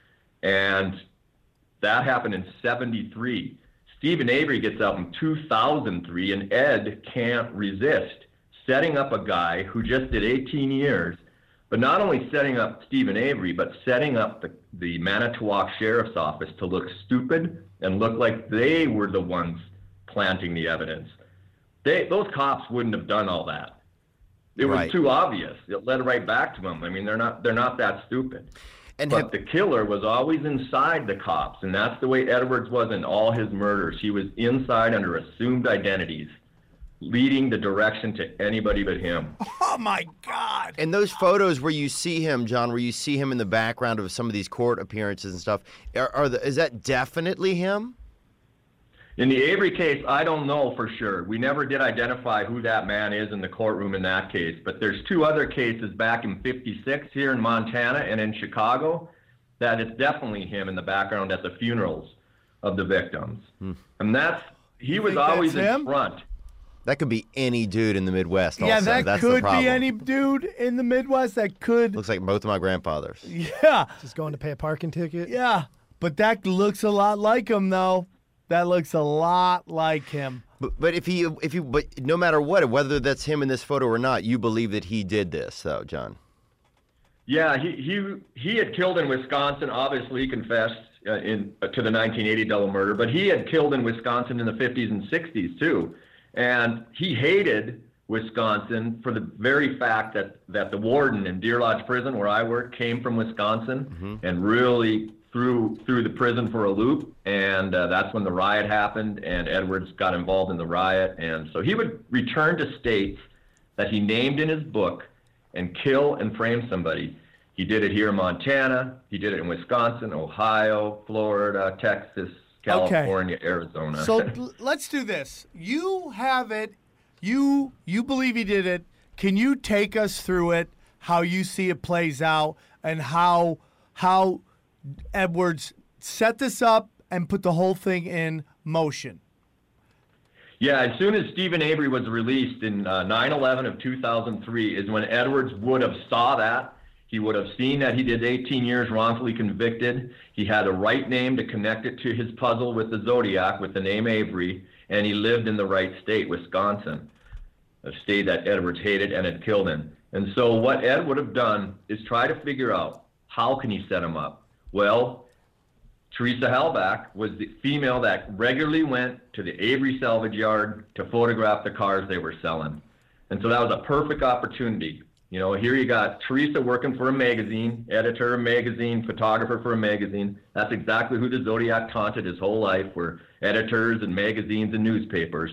S8: and that happened in seventy-three. Stephen Avery gets out in two thousand three, and Ed can't resist setting up a guy who just did eighteen years, but not only setting up Stephen Avery, but setting up the, the Manitowoc Sheriff's Office to look stupid and look like they were the ones planting the evidence. They, those cops wouldn't have done all that. It was
S9: right.
S8: too obvious. It led right back to them. I mean, they're not they're not that stupid.
S9: And
S8: but
S9: have,
S8: the killer was always inside the cops, and that's the way Edwards was in all his murders. He was inside under assumed identities, leading the direction to anybody but him.
S6: Oh, my God.
S9: and those photos where you see him, John, where you see him in the background of some of these court appearances and stuff, are, are the, is that definitely him?
S8: In the Avery case, I don't know for sure. We never did identify who that man is in the courtroom in that case. But there's two other cases back in fifty-six here in Montana and in Chicago that it's definitely him in the background at the funerals of the victims. Hmm. And that's, he
S6: You
S8: was
S6: think
S8: always
S6: that's
S8: in
S6: him?
S8: front.
S9: That could be any dude in the Midwest.
S6: Yeah,
S9: also.
S6: that
S9: That's the
S6: could
S9: problem.
S6: be any dude in the Midwest. That could.
S9: Looks like both of my grandfathers.
S6: Yeah.
S7: Just going to pay a parking ticket.
S6: Yeah. But that looks a lot like him, though. That looks a lot like him.
S9: But, but if he, if he, but no matter what, whether that's him in this photo or not, you believe that he did this, though, John.
S8: Yeah, he he he had killed in Wisconsin. Obviously, he confessed uh, in uh, to the nineteen eighty double murder, but he had killed in Wisconsin in the fifties and sixties too, and he hated Wisconsin for the very fact that that the warden in Deer Lodge Prison, where I work, came from Wisconsin, mm-hmm. and really threw threw the prison for a loop. And uh, that's when the riot happened, and Edwards got involved in the riot, and so he would return to states that he named in his book and kill and frame somebody. He did it here in Montana. He did it in Wisconsin, Ohio, Florida, Texas, California,
S6: okay.
S8: Arizona.
S6: So l- let's do this. You have it. You you believe he did it. Can you take us through it, how you see it plays out, and how how Edwards set this up and put the whole thing in motion?
S8: Yeah, as soon as Stephen Avery was released in uh, nine eleven of two thousand three is when Edwards would have saw that. He would have seen that he did eighteen years wrongfully convicted. He had a right name to connect it to his puzzle with the Zodiac, with the name Avery, and he lived in the right state, Wisconsin, a state that Edwards hated and had killed him. And so what Ed would have done is try to figure out, how can he set him up? Well, Teresa Halbach was the female that regularly went to the Avery salvage yard to photograph the cars they were selling. And so that was a perfect opportunity. You know, here you got Teresa working for a magazine, editor of a magazine, photographer for a magazine. That's exactly who the Zodiac taunted his whole life, were editors and magazines and newspapers.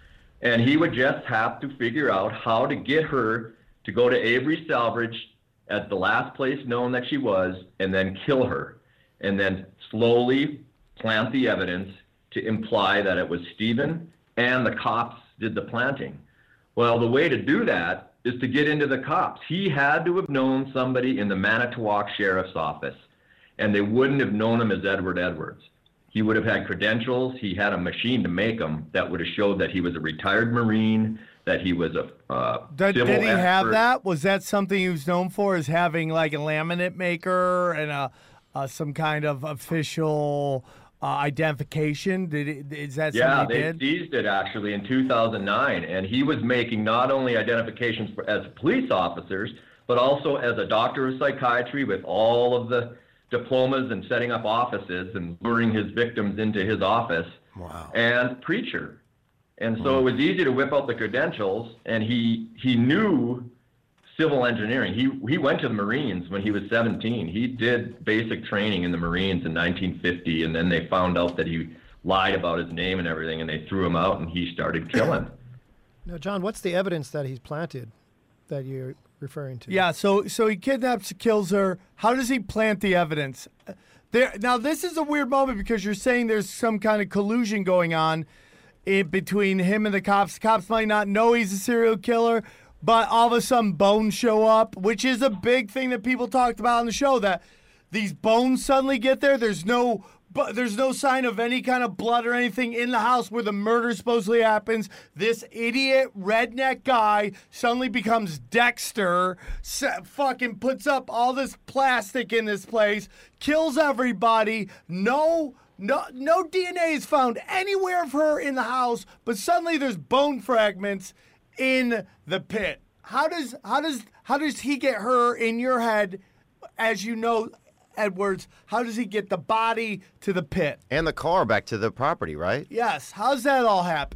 S8: And he would just have to figure out how to get her to go to Avery Salvage at the last place known that she was, and then kill her, and then slowly plant the evidence to imply that it was Stephen and the cops did the planting. Well, the way to do that is to get into the cops. He had to have known somebody in the Manitowoc Sheriff's Office, and they wouldn't have known him as Edward Edwards. He would have had credentials. He had a machine to make them that would have showed that he was a retired Marine, that he was a uh,
S6: Did,
S8: civil
S6: did he
S8: expert.
S6: have that? Was that something he was known for, as having like a laminate maker and a uh, some kind of official uh, identification? Did it, is that
S8: Yeah,
S6: something he
S8: they
S6: did?
S8: seized it actually in two thousand nine, and he was making not only identifications for, as police officers, but also as a doctor of psychiatry with all of the diplomas and setting up offices and luring his victims into his office.
S9: Wow.
S8: And preacher. And so it was easy to whip out the credentials, and he he knew civil engineering. He he went to the Marines when he was seventeen. He did basic training in the Marines in nineteen fifty, and then they found out that he lied about his name and everything, and they threw him out, and he started killing.
S7: Now, John, what's the evidence that he's planted that you're referring to?
S6: Yeah, so so he kidnaps, kills her. How does he plant the evidence? There now, this is a weird moment because you're saying there's some kind of collusion going on in between him and the cops. The cops might not know he's a serial killer, but all of a sudden bones show up, which is a big thing that people talked about on the show, that these bones suddenly get there. There's no but there's no sign of any kind of blood or anything in the house where the murder supposedly happens. This idiot redneck guy suddenly becomes Dexter, fucking puts up all this plastic in this place, kills everybody. No No, no D N A is found anywhere of her in the house, but suddenly there's bone fragments in the pit. How does how does how does he get her in your head, as you know, Edwards? How does he get the body to the pit
S9: and the car back to the property? Right?
S6: Yes. How's that all happen?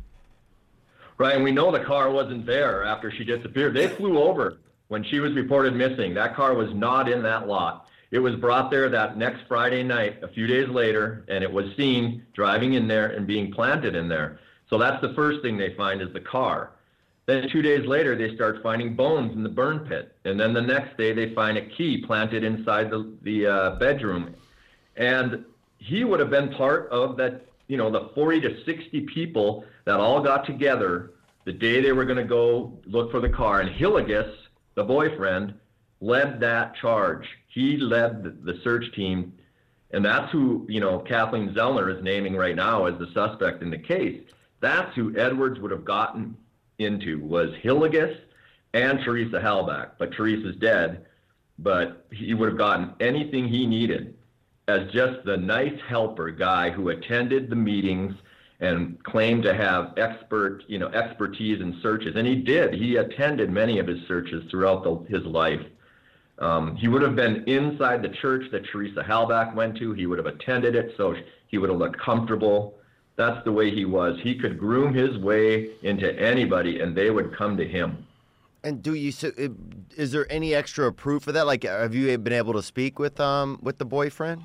S8: Right, and we know the car wasn't there after she disappeared. They flew over when she was reported missing. That car was not in that lot. It was brought there that next Friday night, a few days later, and it was seen driving in there and being planted in there. So that's the first thing they find is the car. Then two days later, they start finding bones in the burn pit. And then the next day, they find a key planted inside the, the uh, bedroom. And he would have been part of that, you know, the forty to sixty people that all got together the day they were going to go look for the car. And Hillegas, the boyfriend, led that charge. He led the, the search team. And that's who, you know, Kathleen Zellner is naming right now as the suspect in the case. That's who Edwards would have gotten into, was Hillegas and Teresa Halbach. But Teresa's dead, but he would have gotten anything he needed as just the nice helper guy who attended the meetings and claimed to have expert, you know, expertise in searches. And he did. He attended many of his searches throughout the, his life. Um, he would have been inside the church that Teresa Halbach went to. He would have attended it, so he would have looked comfortable. That's the way he was. He could groom his way into anybody, and they would come to him.
S9: And do you? So, is there any extra proof for that? Like, have you been able to speak with um with the boyfriend?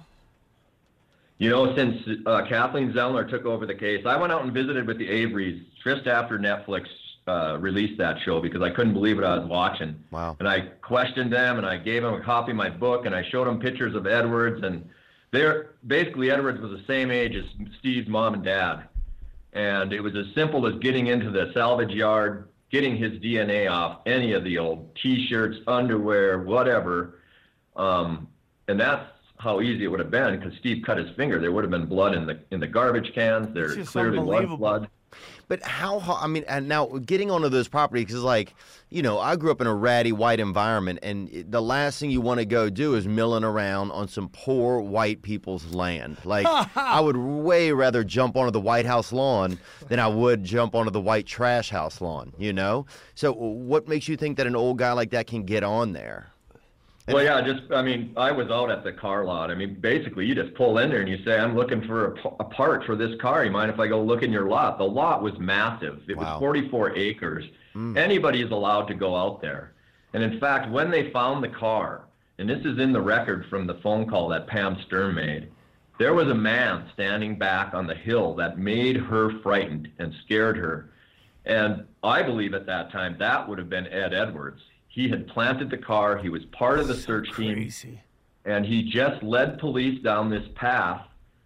S8: You know, since uh, Kathleen Zellner took over the case, I went out and visited with the Averys just after Netflix uh, released that show because I couldn't believe what I was watching.
S9: Wow.
S8: And I questioned them, and I gave them a copy of my book, and I showed them pictures of Edwards, and they're basically Edwards was the same age as Steve's mom and dad. And it was as simple as getting into the salvage yard, getting his D N A off any of the old T-shirts, underwear, whatever. Um, and that's how easy it would have been because Steve cut his finger. There would have been blood in the in the garbage cans. There clearly was blood.
S9: But how, I mean, and now getting onto those properties, because, like, you know, I grew up in a ratty white environment, and the last thing you want to go do is milling around on some poor white people's land. Like, I would way rather jump onto the White House lawn than I would jump onto the white trash house lawn, you know? So what makes you think that an old guy like that can get on there? And
S8: well, yeah, just, I mean, I was out at the car lot. I mean, basically, you just pull in there and you say, I'm looking for a, a part for this car. You mind if I go look in your lot? The lot was massive. It
S9: Wow.
S8: was forty-four acres.
S9: Mm.
S8: Anybody is allowed to go out there. And in fact, when they found the car, and this is in the record from the phone call that Pam Stern made, there was a man standing back on the hill that made her frightened and scared her. And I believe at that time that would have been Ed Edwards. He had planted the car. He was part of the search team. And he just led police down this path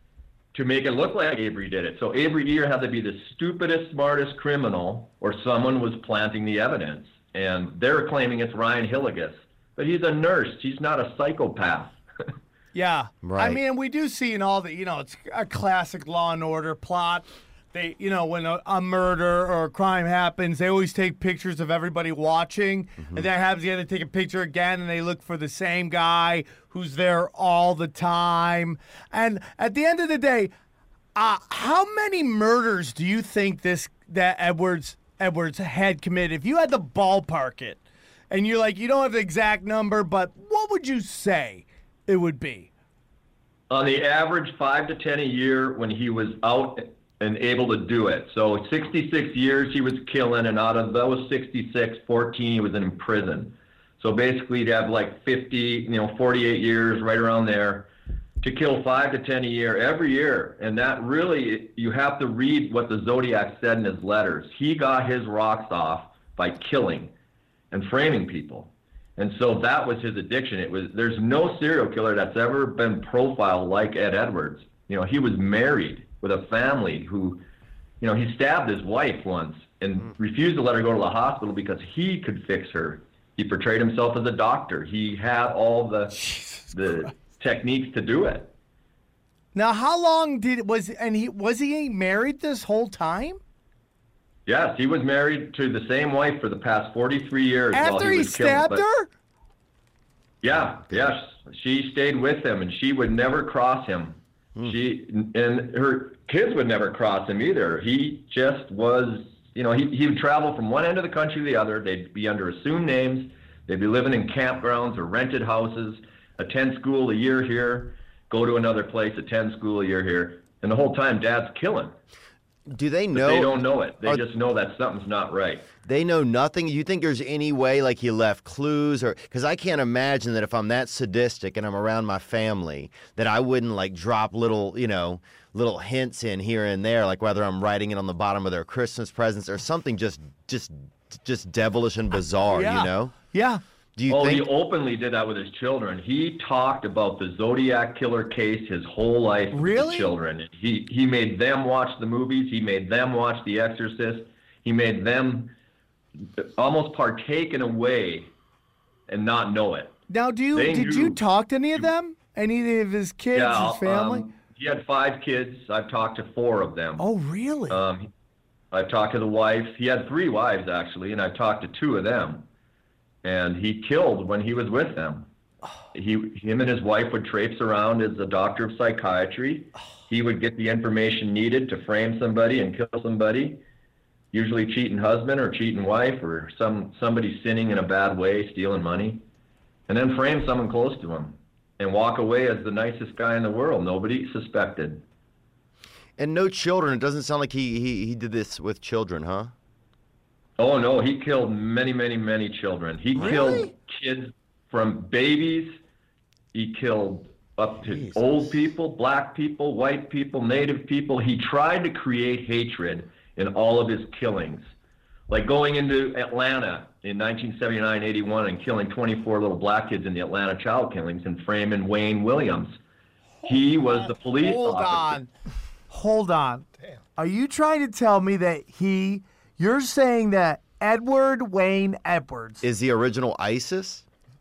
S8: to make it look like Avery did it. So Avery either had to be the stupidest, smartest criminal or someone was planting the evidence. And they're claiming it's Ryan Hillegas. But he's a nurse. He's not a psychopath.
S6: Yeah.
S9: Right.
S6: I mean, we do see in all the, you know, it's a classic Law and Order plot. They, you know, when a, a murder or a crime happens, they always take pictures of everybody watching.
S9: Mm-hmm.
S6: And that happens, they have to take a picture again, and they look for the same guy who's there all the time. And at the end of the day, uh, how many murders do you think this that Edwards Edwards had committed? If you had to ballpark it, and you're like, you don't have the exact number, but what would you say it would be?
S8: On the average, five to ten a year when he was out and able to do it. So sixty-six years he was killing, and out of those sixty-six, fourteen he was in prison. So basically you'd have like fifty, you know, forty-eight years, right around there, to kill five to ten a year every year. And that really, you have to read what the Zodiac said in his letters. He got his rocks off by killing and framing people. And so that was his addiction. It was, there's no serial killer that's ever been profiled like Ed Edwards. You know, he was married with a family who, you know, he stabbed his wife once and mm. refused to let her go to the hospital because he could fix her. He portrayed himself as a doctor. He had all the Jesus the Christ. techniques to do it.
S6: Now, how long did was and he was he married this whole time?
S8: Yes, he was married to the same wife for the past forty-three years.
S6: After
S8: while he,
S6: he
S8: was
S6: stabbed
S8: killed,
S6: her?
S8: Yeah, yes. She stayed with him, and she would never cross him. Mm. She and her kids would never cross him either. He just was, you know, he, he would travel from one end of the country to the other. They'd be under assumed names. They'd be living in campgrounds or rented houses, attend school a year here, go to another place, attend school a year here. And the whole time, Dad's killing.
S9: Do they
S8: But
S9: know?
S8: they don't know it. They
S9: Are-
S8: just know that something's not right.
S9: They know nothing. You think there's any way, like he left clues, or because I can't imagine that if I'm that sadistic and I'm around my family, that I wouldn't like drop little, you know, little hints in here and there, like whether I'm writing it on the bottom of their Christmas presents or something, just, just, just devilish and bizarre.
S6: Yeah.
S9: You know?
S6: Yeah.
S9: Do you
S8: oh,
S9: think?
S8: he openly did that with his children. He talked about the Zodiac killer case his whole life with
S6: Really?
S8: the children. He he made them watch the movies. He made them watch The Exorcist. He made them almost partake in a way and not know it.
S6: Now, do you
S8: They
S6: did
S8: knew-
S6: you talk to any of them? Any of his kids,
S8: yeah,
S6: his family?
S8: um, he had five kids. I've talked to four of them.
S6: Oh, really?
S8: Um, I've talked to the wife. He had three wives, actually, and I've talked to two of them. And he killed when he was with them. He, him and his wife would traipse around as a doctor of psychiatry. He would get the information needed to frame somebody and kill somebody, usually cheating husband or cheating wife or some somebody sinning in a bad way, stealing money, and then frame someone close to him and walk away as the nicest guy in the world. Nobody suspected.
S9: And no children. It doesn't sound like he, he, he did this with children, huh?
S8: Oh, no, he killed many, many, many children. He
S6: Really?
S8: killed kids from babies. He killed up to
S7: Jesus.
S8: old people, black people, white people, native people. He tried to create hatred in all of his killings. Like going into Atlanta in nineteen seventy-nine eighty-one and killing twenty-four little black kids in the Atlanta child killings and framing Wayne Williams. He was the police
S6: Hold
S8: officer.
S6: on. Hold on.
S7: Damn.
S6: Are you trying to tell me that he, you're saying that Edward Wayne Edwards.
S9: Is the original ISIS?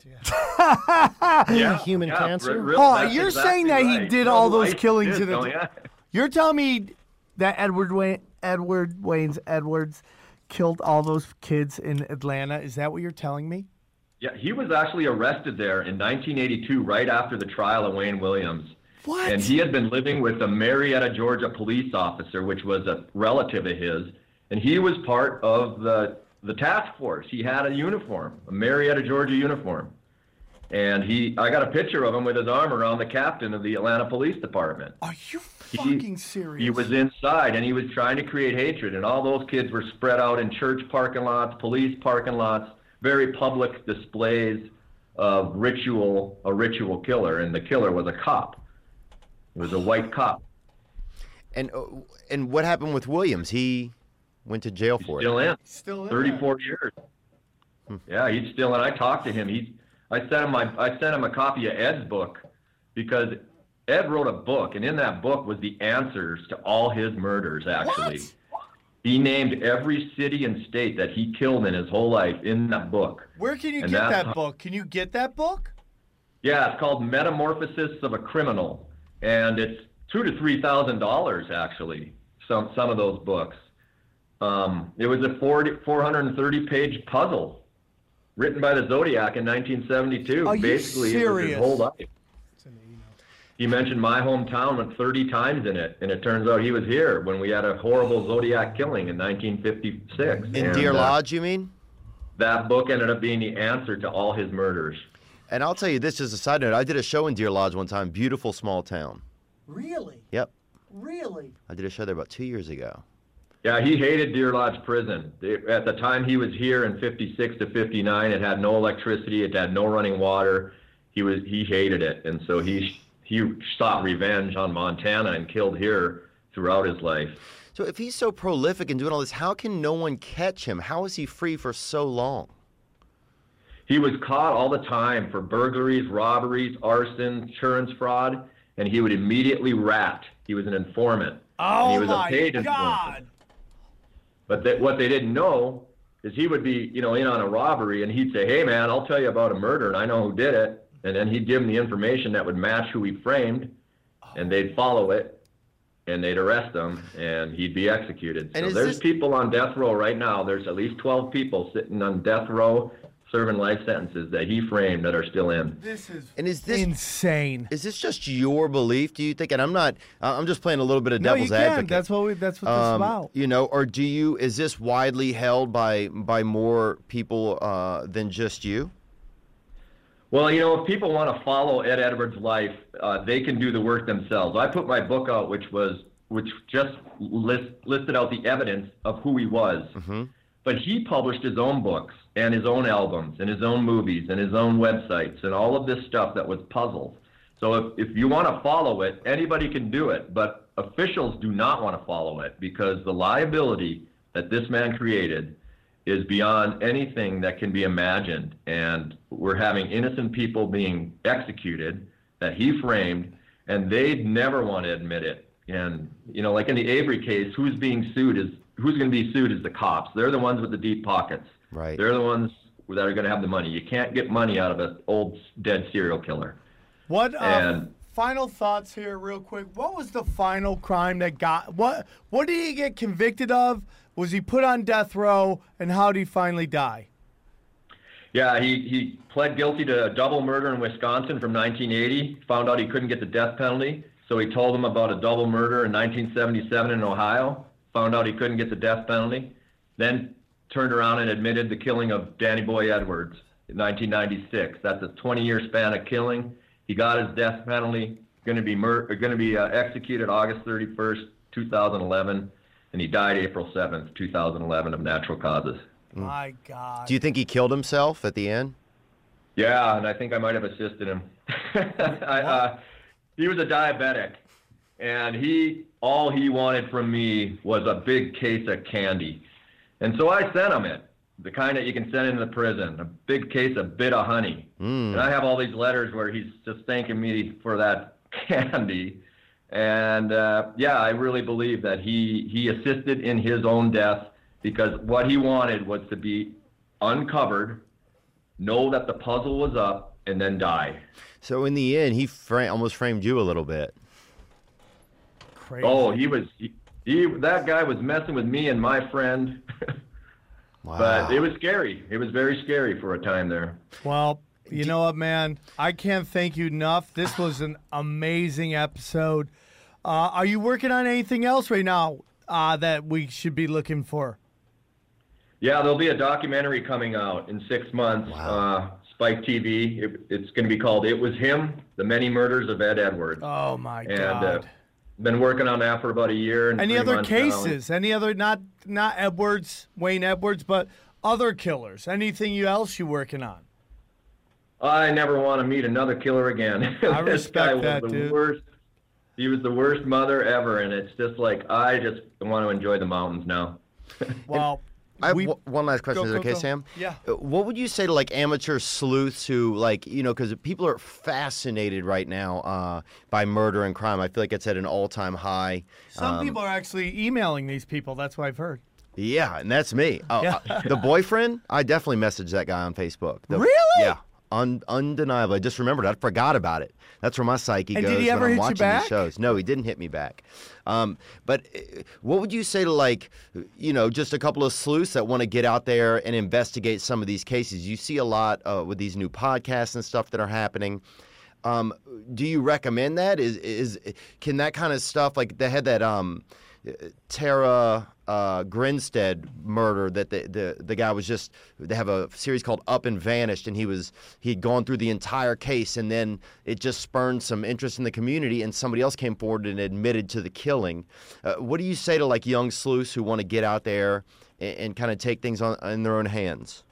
S8: Yeah,
S7: Human
S8: yeah,
S7: cancer?
S8: re- re-
S6: Oh,
S8: that's
S6: you're
S8: exactly
S6: saying that he
S8: right.
S6: did
S8: No,
S6: all those
S8: ISIS
S6: killings
S8: did,
S6: in a-
S8: oh, yeah.
S6: You're telling me that Edward Wayne, Edward Wayne's Edwards killed all those kids in Atlanta? Is that what you're telling me?
S8: Yeah, he was actually arrested there in nineteen eighty-two, right after the trial of Wayne Williams.
S6: What?
S8: And he had been living with a Marietta, Georgia police officer, which was a relative of his. And he was part of the, the task force. He had a uniform, a Marietta, Georgia uniform. And he, I got a picture of him with his arm around the captain of the Atlanta Police Department.
S6: Are you
S8: He-
S6: fucking serious?
S8: He was inside, and he was trying to create hatred. And all those kids were spread out in church parking lots, police parking lots, very public displays of ritual, a ritual killer. And the killer was a cop. It was a white cop.
S9: And uh, and what happened with Williams? He went to jail for
S8: Still
S9: it.
S8: in.
S6: Still in
S8: thirty-four years. Yeah, he's still in. I talked to him. He, I sent him my, I sent him a copy of Ed's book because Ed wrote a book, and in that book was the answers to all his murders. Actually, he named every city and state that he killed in his whole life in that book.
S6: Where can you
S8: And
S6: get
S8: that's-
S6: that book? Can you get that book?
S8: Yeah, it's called Metamorphosis of a Criminal, and it's two to three thousand dollars actually. Some some of those books. Um, it was a forty, four hundred thirty page puzzle written by the Zodiac in nineteen seventy-two.
S6: Are you
S8: Basically, it was his
S6: serious?
S8: whole life. He mentioned my hometown like thirty times in it, and it turns out he was here when we had a horrible Zodiac killing in nineteen fifty-six.
S9: In
S8: And,
S9: Deer
S8: uh,
S9: Lodge, you mean?
S8: that book ended up being the answer to all his murders.
S9: And I'll tell you this as a side note. I did a show in Deer Lodge one time. Beautiful small town.
S6: Really?
S9: Yep.
S6: Really?
S9: I did a show there about two years ago.
S8: Yeah, he hated Deer Lodge Prison. They, at the time he was here in fifty-six to fifty-nine, it had no electricity, it had no running water. He was he hated it, and so he he sought revenge on Montana and killed here throughout his life.
S9: So if he's so prolific and doing all this, how can no one catch him? How is he free for so long?
S8: He was caught all the time for burglaries, robberies, arson, insurance fraud, and he would immediately rat. He was an informant. and he
S6: Oh
S8: was
S6: my
S8: a paid
S6: God!
S8: informant. But they, what they didn't know is he would be, you know, in on a robbery, and he'd say, "Hey, man, I'll tell you about a murder, and I know who did it." And then he'd give them the information that would match who he framed, and they'd follow it, and they'd arrest him, and he'd be executed.
S9: And
S8: so
S9: is
S8: there's
S9: this-
S8: people on death row right now. There's at least twelve people sitting on death row serving life sentences that he framed that are still in.
S6: This is
S9: And is this
S6: insane.
S9: is this just your belief? Do you think? And I'm not. uh, I'm just playing a little bit of
S6: No,
S9: devil's
S6: you can.
S9: advocate.
S6: That's what we. That's what this is
S9: Um,
S6: about.
S9: You know, or do you? Is this widely held by by more people uh, than just you?
S8: Well, you know, if people want to follow Ed Edwards' life, uh, they can do the work themselves. I put my book out, which was which just list, listed out the evidence of who he was.
S9: Mm-hmm.
S8: But he published his own books and his own albums and his own movies and his own websites and all of this stuff that was puzzles. So if, if you want to follow it, anybody can do it, but officials do not want to follow it because the liability that this man created is beyond anything that can be imagined. And we're having innocent people being executed that he framed, and they'd never want to admit it. And, you know, like in the Avery case, who's being sued is who's going to be sued is the cops. They're the ones with the deep pockets.
S9: Right.
S8: They're the ones that are going to have the money. You can't get money out of an old dead serial killer.
S6: What uh,
S8: And-
S6: final thoughts here, real quick? What was the final crime that got what? What did he get convicted of? Was he put on death row, and how did he finally die?
S8: Yeah, he, he pled guilty to double murder in Wisconsin from nineteen eighty. Found out he couldn't get the death penalty, so he told them about a double murder in nineteen seventy-seven in Ohio. Found out he couldn't get the death penalty. Then turned around and admitted the killing of Danny Boy Edwards in nineteen ninety-six. That's a twenty-year span of killing. He got his death penalty. Going to be mur- going to be uh, executed August thirty-first, two thousand eleven, and he died April seventh, two thousand eleven, of natural causes.
S6: My God.
S9: Do you think he killed himself at the end?
S8: Yeah, and I think I might have assisted him. I, uh, he was a diabetic, and he all he wanted from me was a big case of candy. And so I sent him it, the kind that you can send into the prison, a big case of bit of honey.
S9: Mm.
S8: And I have all these letters where he's just thanking me for that candy. And, uh, yeah, I really believe that he, he assisted in his own death because what he wanted was to be uncovered, know that the puzzle was up, and then die.
S9: So in the end, he fra- almost framed you a little bit.
S6: Crazy.
S8: Oh, he was he, he that guy was messing with me and my friend.
S9: Wow.
S8: But it was scary. It was very scary for a time there.
S6: Well, you know what, man? I can't thank you enough. This was an amazing episode. Uh, are you working on anything else right now uh, that we should be looking for?
S8: Yeah, there'll be a documentary coming out in six months.
S9: Wow.
S8: Uh, Spike T V. It, it's going to be called "It Was Him: The Many Murders of Ed Edwards."
S6: Oh my
S8: and,
S6: God!
S8: Uh, been working on that for about a year. And
S6: Any
S8: three
S6: other
S8: months now.
S6: cases? Any other not not Edwards, Wayne Edwards, but other killers? Anything else you working on?
S8: I never want to meet another killer again.
S6: I
S8: This guy
S6: respect
S8: was
S6: that,
S8: the
S6: dude.
S8: worst. He was the worst mother ever, and it's just like I just want to enjoy the mountains now.
S6: Well,
S9: I have
S6: we-
S9: w- one last question.
S6: Go,
S9: Is it
S6: go,
S9: okay,
S6: go.
S9: Sam?
S6: Yeah.
S9: Uh, What would you say to like amateur sleuths who like, you know, because people are fascinated right now uh, by murder and crime. I feel like it's at an all-time high.
S6: Some
S9: Um,
S6: people are actually emailing these people. That's what I've heard.
S9: Yeah, and that's me. Oh,
S6: Yeah.
S9: uh, the boyfriend, I definitely messaged that guy on Facebook. The-
S6: Really?
S9: Yeah. Un- undeniable. I just remembered. I forgot about it. That's where my psyche
S6: And
S9: goes
S6: did he ever
S9: when I'm
S6: hit you
S9: watching
S6: back?
S9: these shows. No, he didn't hit me back. Um, but uh, what would you say to like, you know, just a couple of sleuths that want to get out there and investigate some of these cases? You see a lot uh, with these new podcasts and stuff that are happening. Um, do you recommend that? Is is can that kind of stuff like they had that um, Tara uh, Grinstead murder that the, the the guy was just they have a series called Up and Vanished, and he was he had gone through the entire case, and then it just spurned some interest in the community, and somebody else came forward and admitted to the killing. Uh, what do you say to like young sleuths who want to get out there and, and kind of take things on in their own hands?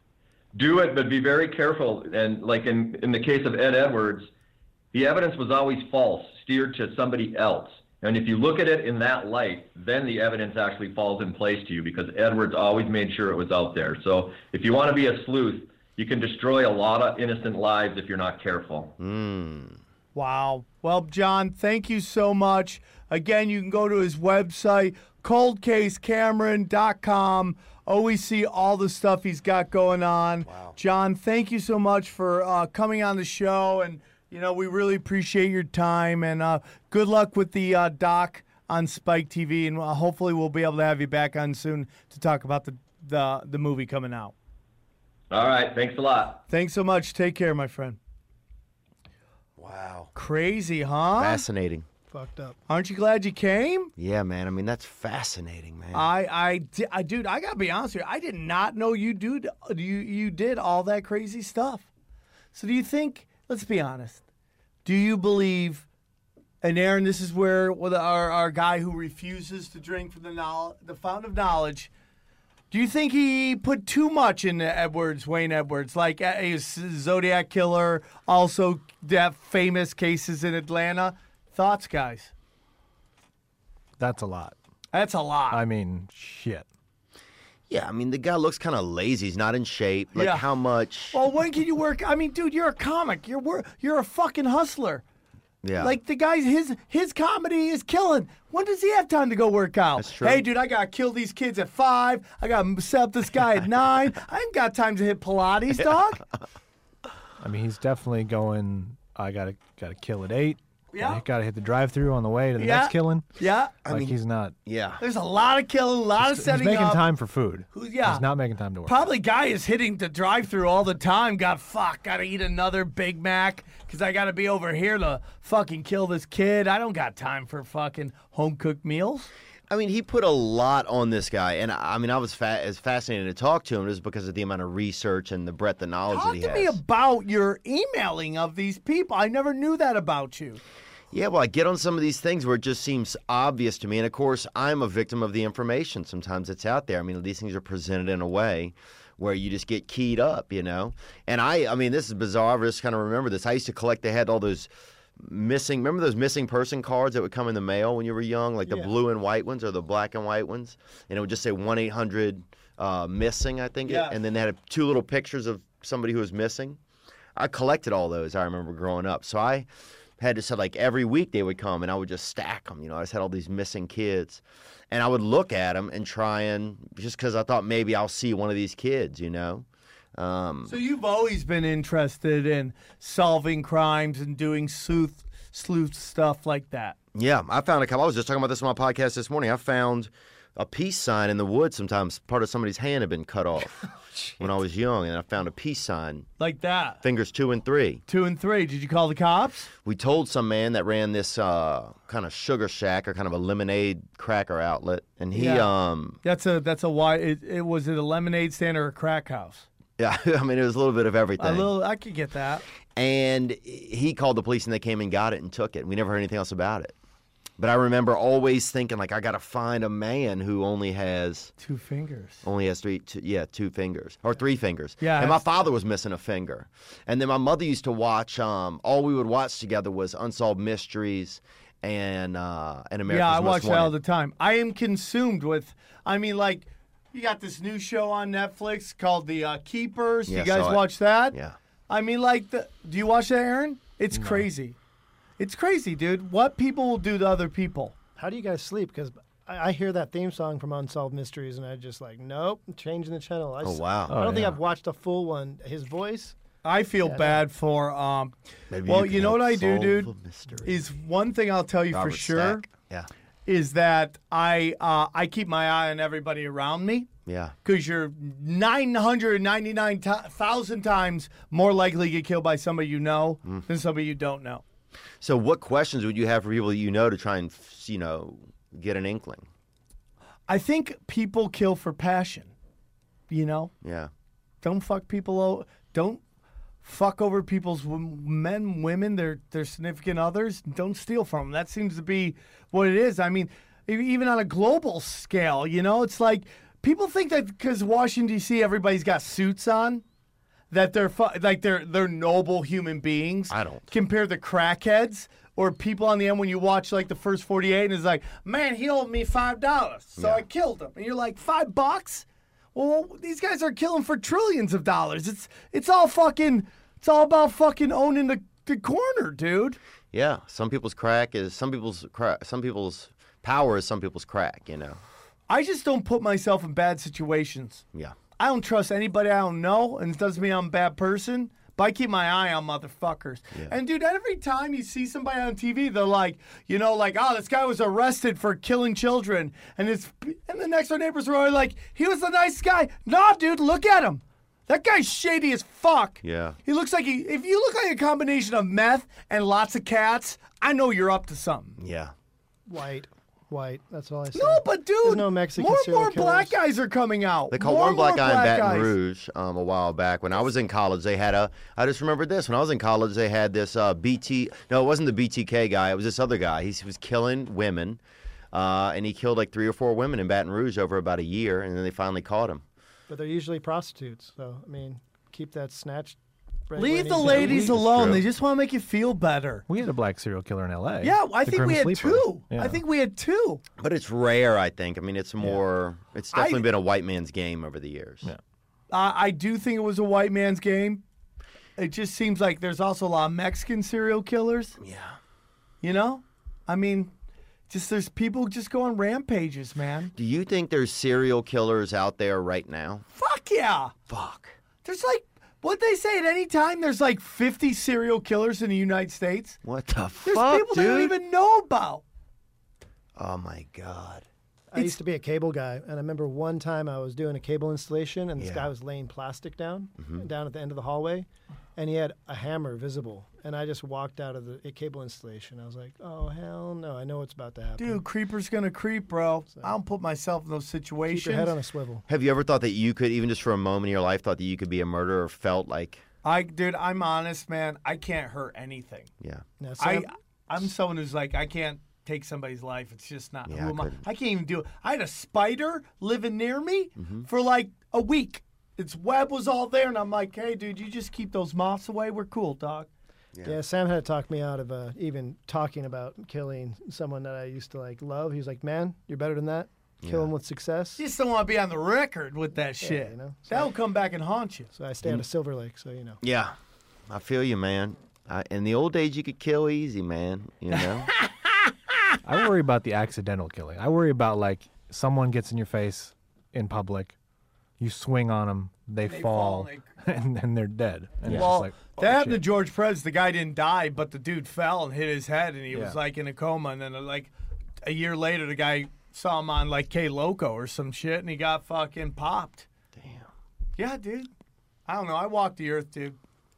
S8: Do it, but be very careful. And like in, in the case of Ed Edwards, the evidence was always false, steered to somebody else. And if you look at it in that light, then the evidence actually falls in place to you because Edwards always made sure it was out there. So if you want to be a sleuth, you can destroy a lot of innocent lives if you're not careful.
S9: Mm.
S6: Wow. Well, John, thank you so much. Again, you can go to his website, cold case cameron dot com. Always see all the stuff he's got going on.
S9: Wow.
S6: John, thank you so much for uh, coming on the show. And, you know, we really appreciate your time. And uh, good luck with the uh, doc on Spike T V. And uh, hopefully we'll be able to have you back on soon to talk about the, the, the movie coming out.
S8: All right. Thanks a lot.
S6: Thanks so much. Take care, my friend.
S9: Wow.
S6: Crazy, huh?
S9: Fascinating.
S7: Fucked up.
S6: Aren't you glad you came?
S9: Yeah, man. I mean, that's fascinating, man.
S6: I, I, di- I, dude, I gotta be honest with you. I did not know you do, you, you did all that crazy stuff. So do you think? Let's be honest. Do you believe And Aaron, this is where with our, our guy who refuses to drink from the knowl- the fountain of knowledge. Do you think he put too much into Edwards, Wayne Edwards? Like a Zodiac killer, also that famous cases in Atlanta. Thoughts, guys?
S11: That's a lot.
S6: That's a lot.
S11: I mean, shit.
S9: Yeah, I mean, the guy looks kind of lazy. He's not in shape. Like,
S6: Yeah.
S9: how much?
S6: Well, when can you work? I mean, dude, you're a comic. You're wor- you're a fucking hustler.
S9: Yeah.
S6: Like the guy, his his comedy is killing. When does he have time to go work out?
S9: That's true.
S6: Hey, dude, I gotta kill these kids at five. I gotta set up this guy at nine. I ain't got time to hit Pilates, dog.
S11: I mean, he's definitely going. I gotta gotta kill at eight.
S6: Yeah.
S11: Gotta, gotta hit the drive-through on the way to the
S6: Yeah.
S11: next killing.
S6: Yeah.
S11: Like he's not.
S9: Yeah.
S6: There's a lot of killing, a lot of
S11: He's
S6: setting
S11: making
S6: up.
S11: time for food.
S6: Who's yeah?
S11: He's not making time to work.
S6: Probably guy is hitting the drive-through all the time. Got fuck, gotta eat another Big Mac because I gotta be over here to fucking kill this kid. I don't got time for fucking home-cooked meals.
S9: I mean, he put a lot on this guy, and I I mean, I was fa- as fascinated to talk to him just because of the amount of research and the breadth of knowledge
S6: Talk
S9: that he
S6: to
S9: has.
S6: me about your emailing of these people. I never knew that about you.
S9: Yeah, well, I get on some of these things where it just seems obvious to me. And of course, I'm a victim of the information. Sometimes it's out there. I mean, these things are presented in a way where you just get keyed up, you know? And I, I mean, this is bizarre. I just kind of remember this. I used to collect, they had all those missing, remember those missing person cards that would come in the mail when you were young? Like the
S7: Yeah.
S9: blue and white ones or the black and white ones? And it would just say one eight hundred uh, missing, I think.
S6: Yeah.
S9: And then they had two little pictures of somebody who was missing. I collected all those, I remember growing up. So I had to say, like, every week they would come and I would just stack them. You know, I just had all these missing kids. And I would look at them and try and, just because I thought maybe I'll see one of these kids, you know? Um,
S6: So you've always been interested in solving crimes and doing sleuth, sleuth stuff like that.
S9: yeah, I found a couple. I was just talking about this on my podcast this morning. I found a peace sign in the woods sometimes. Part of somebody's hand had been cut off when I was young, and I found a peace sign,
S6: Like that.
S9: fingers two and three.
S6: Two and three. Did you call the cops?
S9: We told some man that ran this uh, kind of sugar shack or kind of a lemonade cracker outlet, and he,
S6: Yeah.
S9: um,
S6: That's a that's a why it, it was it a lemonade stand or a crack house?
S9: yeah, I mean, it was a little bit of everything.
S6: A little I could get that.
S9: And he called the police, and they came and got it and took it. We never heard anything else about it. But I remember always thinking, like, I got to find a man who only has
S6: Two fingers.
S9: only has three, two, yeah, two fingers or three fingers.
S6: Yeah,
S9: And my
S6: that's-
S9: father was missing a finger, and then my mother used to watch. Um, all we would watch together was Unsolved Mysteries and uh, and America's
S6: Yeah, I
S9: Most
S6: watch that all
S9: Wanted.
S6: the time. I am consumed with. I mean, like, you got this new show on Netflix called The uh, Keepers.
S9: Yeah,
S6: you guys
S9: saw it.
S6: watch that?
S9: Yeah.
S6: I mean, like, the, do you watch that, Aaron? It's crazy. It's crazy, dude. What people will do to other people.
S7: How do you guys sleep? Because I, I hear that theme song from Unsolved Mysteries, and I just like, nope, I'm changing the channel. I,
S9: Oh,
S7: s-
S9: wow.
S7: I don't
S11: Oh,
S7: think
S11: yeah.
S7: I've watched a full one. His voice.
S6: I feel
S7: Yeah,
S6: bad for. Um,
S9: Maybe
S6: well,
S9: you
S6: you,
S9: can
S6: know what
S9: help
S6: I do,
S9: solve
S6: dude,
S9: a mystery.
S6: is one thing I'll tell you
S9: Robert
S6: for sure
S9: Stack. Yeah,
S6: is that I uh, I keep my eye on everybody around me.
S9: yeah.
S6: Because you're nine hundred ninety-nine thousand times more likely to get killed by somebody you know
S9: Mm.
S6: than somebody you don't know.
S9: So, what questions would you have for people that you know to try and, you know, get an inkling?
S6: I think people kill for passion. You know?
S9: Yeah.
S6: Don't fuck people over. Don't fuck over people's w- men, women, their, their significant others. Don't steal from them. That seems to be what it is. I mean, e- even on a global scale, you know, it's like people think that because Washington, D C, everybody's got suits on, that they're fu- like they're they're noble human beings.
S9: I don't.
S6: Compared to crackheads or people on the end when you watch like the first forty-eight and it's like, man, he owed me five dollars, so
S9: Yeah.
S6: I killed him. And you're like, five bucks? Well, these guys are killing for trillions of dollars. It's it's all fucking. It's all about fucking owning the, the corner, dude.
S9: Yeah, some people's crack is some people's crack. Some people's power is some people's crack. You know.
S6: I just don't put myself in bad situations.
S9: Yeah.
S6: I don't trust anybody I don't know, and it doesn't mean I'm a bad person. But I keep my eye on motherfuckers.
S9: Yeah.
S6: And dude, every time you see somebody on T V, they're like, you know, like, oh, this guy was arrested for killing children, and it's and the next door neighbors are always like, he was a nice guy. Nah, dude, look at him. That guy's shady as fuck.
S9: Yeah.
S6: He looks like he. If you look like a combination of meth and lots of cats, I know you're up to something.
S9: Yeah.
S7: White. white. That's all I say.
S6: No, but dude,
S7: There's no Mexican
S6: more and
S7: serial
S6: more
S7: killers.
S6: black guys are coming out.
S9: They called
S6: more
S9: one
S6: and
S9: black
S6: more
S9: guy in
S6: black
S9: Baton
S6: guys.
S9: Rouge um, a while back. When I was in college, they had a. I just remembered this. When I was in college, they had this uh, B T. No, it wasn't the B T K guy. It was this other guy. He, he was killing women, uh, and he killed like three or four women in Baton Rouge over about a year, and then they finally caught him.
S7: But they're usually prostitutes. So, I mean, keep that snatch. right
S6: Leave
S7: where it
S6: the
S7: needs to
S6: ladies
S7: be.
S6: alone. They just want to make you feel better.
S11: We had a black serial killer in L A.
S6: Yeah, I
S11: The
S6: think
S11: Grim
S6: we had
S11: Sleeper.
S6: two.
S11: Yeah.
S6: I think we had two.
S9: But it's rare, I think. I mean, it's more. It's definitely
S6: I-
S9: been a white man's game over the years.
S11: Yeah.
S6: Uh, I do think it was a white man's game. It just seems like there's also a lot of Mexican serial killers.
S9: Yeah.
S6: You know? I mean, just there's people just go on rampages, man.
S9: Do you think there's serial killers out there right now?
S6: Fuck yeah.
S9: Fuck.
S6: There's like, what they say at any time, there's like fifty serial killers in the United States.
S9: What the
S6: There's
S9: fuck,
S6: people
S9: dude?
S6: they don't even know about.
S9: Oh my god.
S7: I used to be a cable guy, and I remember one time I was doing a cable installation, and this
S9: Yeah.
S7: guy was laying plastic down,
S9: Mhm.
S7: down at the end of the hallway, and he had a hammer visible. And I just walked out of the a cable installation. I was like, "Oh hell no! I know what's about to happen."
S6: Dude, creeper's gonna creep, bro. I don't put myself in those situations.
S7: Keep your head on a swivel.
S9: Have you ever thought that you could, even just for a moment in your life, thought that you could be a murderer or felt like,
S6: I, dude, I'm honest, man. I can't hurt anything.
S9: yeah.
S7: Now,
S6: I,
S7: Sam-
S6: I'm someone who's like, I can't take somebody's life. It's just not.
S9: Yeah,
S6: who
S9: I
S6: am I?
S9: couldn't.
S6: I can't even do it. I had a spider living near me
S9: Mm-hmm.
S6: for like a week. Its web was all there, and I'm like, hey, dude, you just keep those moths away. We're cool, dog.
S7: Yeah. Sam had to talk me out of uh, even talking about killing someone that I used to like love. He was like, "Man, you're better than that. Kill
S9: Yeah.
S7: him with success."
S6: You just don't want to be on the record with that shit.
S7: you know, so-
S6: That'll come back and haunt you.
S7: So I stay out of Silver Lake, so you know.
S9: Yeah. I feel you, man. I, in the old days, you could kill easy, man. You know?
S11: I worry about the accidental killing. I worry about like someone gets in your face in public, you swing on them, they,
S6: They
S11: fall,
S6: fall and
S11: and then they're dead. And it's
S6: Well,
S11: just like, oh,
S6: that happened
S11: shit.
S6: to George Perez. The guy didn't die, but the dude fell and hit his head, and he was
S11: Yeah.
S6: like in a coma. And then, uh, like a year later, the guy saw him on like K Loco or some shit, and he got fucking popped.
S9: Damn.
S6: Yeah, dude. I don't know. I walk the earth, dude.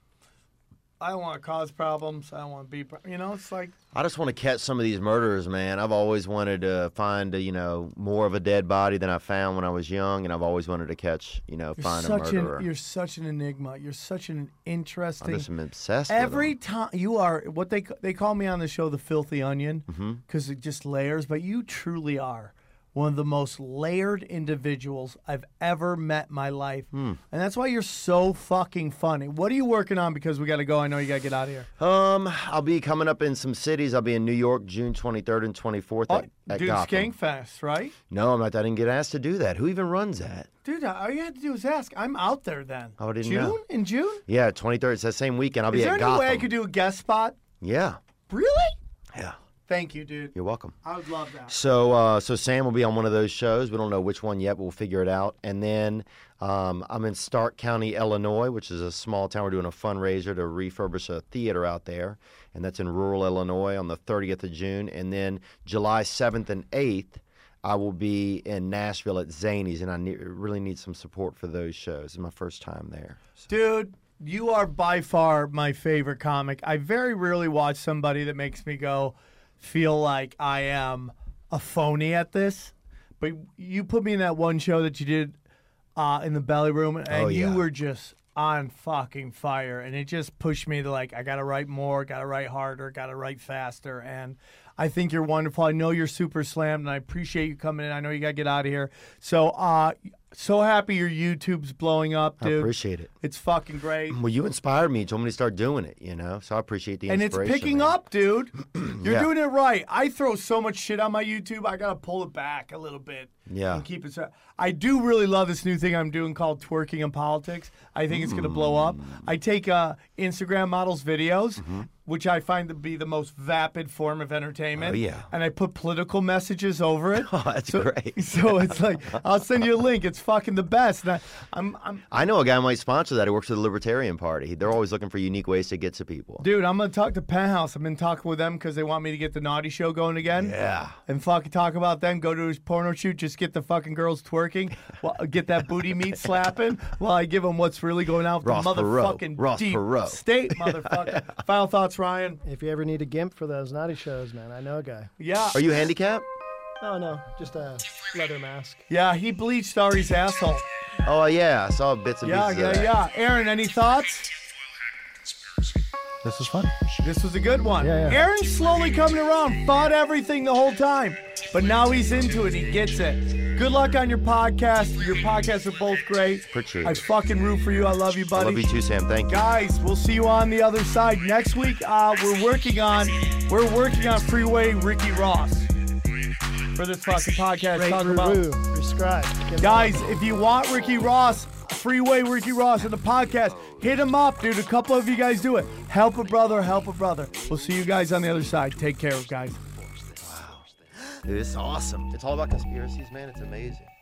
S6: I don't want to cause problems. I don't want to be, pro- you know, it's like,
S9: I just want to catch some of these murderers, man. I've always wanted to find, a, you know, more of a dead body than I found when I was young, and I've always wanted to catch, you know,
S6: you're
S9: find a
S6: such
S9: murderer.
S6: an you're such an enigma. You're such an
S9: I'm
S6: interesting.
S9: just obsessed
S6: Every
S9: with
S6: time you are what they they call me on the show the filthy onion
S9: Mhm.
S6: because it just layers, but you truly are one of the most layered individuals I've ever met in my life,
S9: Hmm.
S6: and that's why you're so fucking funny. What are you working on? Because we got to go. I know you got to get out of here.
S9: them. Um, I'll be coming up in some cities. I'll be in New York, June twenty-third and twenty-fourth
S6: Oh,
S9: at, at
S6: dude,
S9: Gotham.
S6: Skankfest, right?
S9: No, I'm not. I didn't get asked to do that. Who even runs that?
S6: Dude, all you had to do was ask. I'm out there then.
S9: Oh, I didn't
S6: June?
S9: know.
S6: In June?
S9: Yeah, twenty-third. It's that same weekend. I'll
S6: Is
S9: be
S6: there
S9: at
S6: any
S9: Gotham.
S6: way I could do a guest spot?
S9: Yeah,
S6: Really?
S9: yeah.
S6: Thank you, dude.
S9: You're welcome.
S6: I would love that.
S9: So, uh, so Sam will be on one of those shows. We don't know which one yet, but we'll figure it out. And then um, I'm in Stark County, Illinois, which is a small town. We're doing a fundraiser to refurbish a theater out there, and that's in rural Illinois on the thirtieth of June. And then July seventh and eighth, I will be in Nashville at Zany's, and I ne- really need some support for those shows. It's my first time there.
S6: Dude, you are by far my favorite comic. I very rarely watch somebody that makes me go feel like I am a phony at this. But you put me in that one show that you did uh, in the Belly Room, and
S9: Oh,
S6: you
S9: yeah.
S6: were just on fucking fire. And it just pushed me to like, I got to write more, got to write harder, got to write faster. And I think you're wonderful. I know you're super slammed, and I appreciate you coming in. I know you got to get out of here. So, uh, so happy your YouTube's blowing up,
S9: I
S6: dude.
S9: appreciate it.
S6: It's fucking great.
S9: Well, you inspired me. You told me to start doing it, you know? So I appreciate the
S6: And it's
S9: inspiration.
S6: picking
S9: man.
S6: up, dude. You're
S9: Yeah.
S6: doing it right. I throw so much shit on my YouTube. I got to pull it back a little bit.
S9: Yeah.
S6: And keep it. So- I do really love this new thing I'm doing called Twerking in Politics. I think it's going to blow up. I take uh, Instagram models' videos, which I find to be the most vapid form of entertainment.
S9: Oh, yeah.
S6: And I put political messages over it.
S9: Oh, that's
S6: so,
S9: great.
S6: So it's like, I'll send you a link. It's fucking the best. And I, I'm, I'm,
S9: I know a guy who might sponsor that. He works for the Libertarian Party. They're always looking for unique ways to get to people.
S6: Dude, I'm going to talk to Penthouse. I've been talking with them because they want me to get the Naughty Show going again.
S9: Yeah.
S6: And fucking talk about them. Go to his porno shoot. Just get the fucking girls twerking. While, get that booty meat slapping while I give them what's really going on with
S9: Ross
S6: the
S9: Perot.
S6: motherfucking
S9: Ross
S6: deep
S9: Perot.
S6: state, motherfucker. Final thoughts, Ryan?
S7: If you ever need a gimp for those naughty shows, man, I know a guy.
S6: Yeah.
S9: Are you handicapped?
S7: Oh no, just a leather mask.
S6: Yeah, he bleached Ari's asshole.
S9: Oh yeah, I saw bits and
S6: Yeah,
S9: pieces
S6: yeah,
S9: of that.
S6: yeah. Aaron, any thoughts?
S11: This was fun.
S6: This was a good one.
S11: Yeah, yeah.
S6: Aaron's slowly coming around. Fought everything the whole time, but now he's into it. He gets it. Good luck on your podcast. Your podcasts are both great.
S9: Appreciate
S6: I
S9: it.
S6: fucking root for you. I love you,
S9: I
S6: buddy.
S9: love you too, Sam. Thank you.
S6: Guys, we'll see you on the other side next week. Uh, we're working on we're working on Freeway Ricky Ross for this fucking podcast.
S7: Rate,
S6: Talk about
S7: review, subscribe. Get
S6: guys. If you want Ricky Ross, Freeway Ricky Ross in the podcast, hit him up, dude. A couple of you guys do it. Help a brother, help a brother. We'll see you guys on the other side. Take care, guys.
S9: Dude, it's awesome. It's all about conspiracies, man. It's amazing.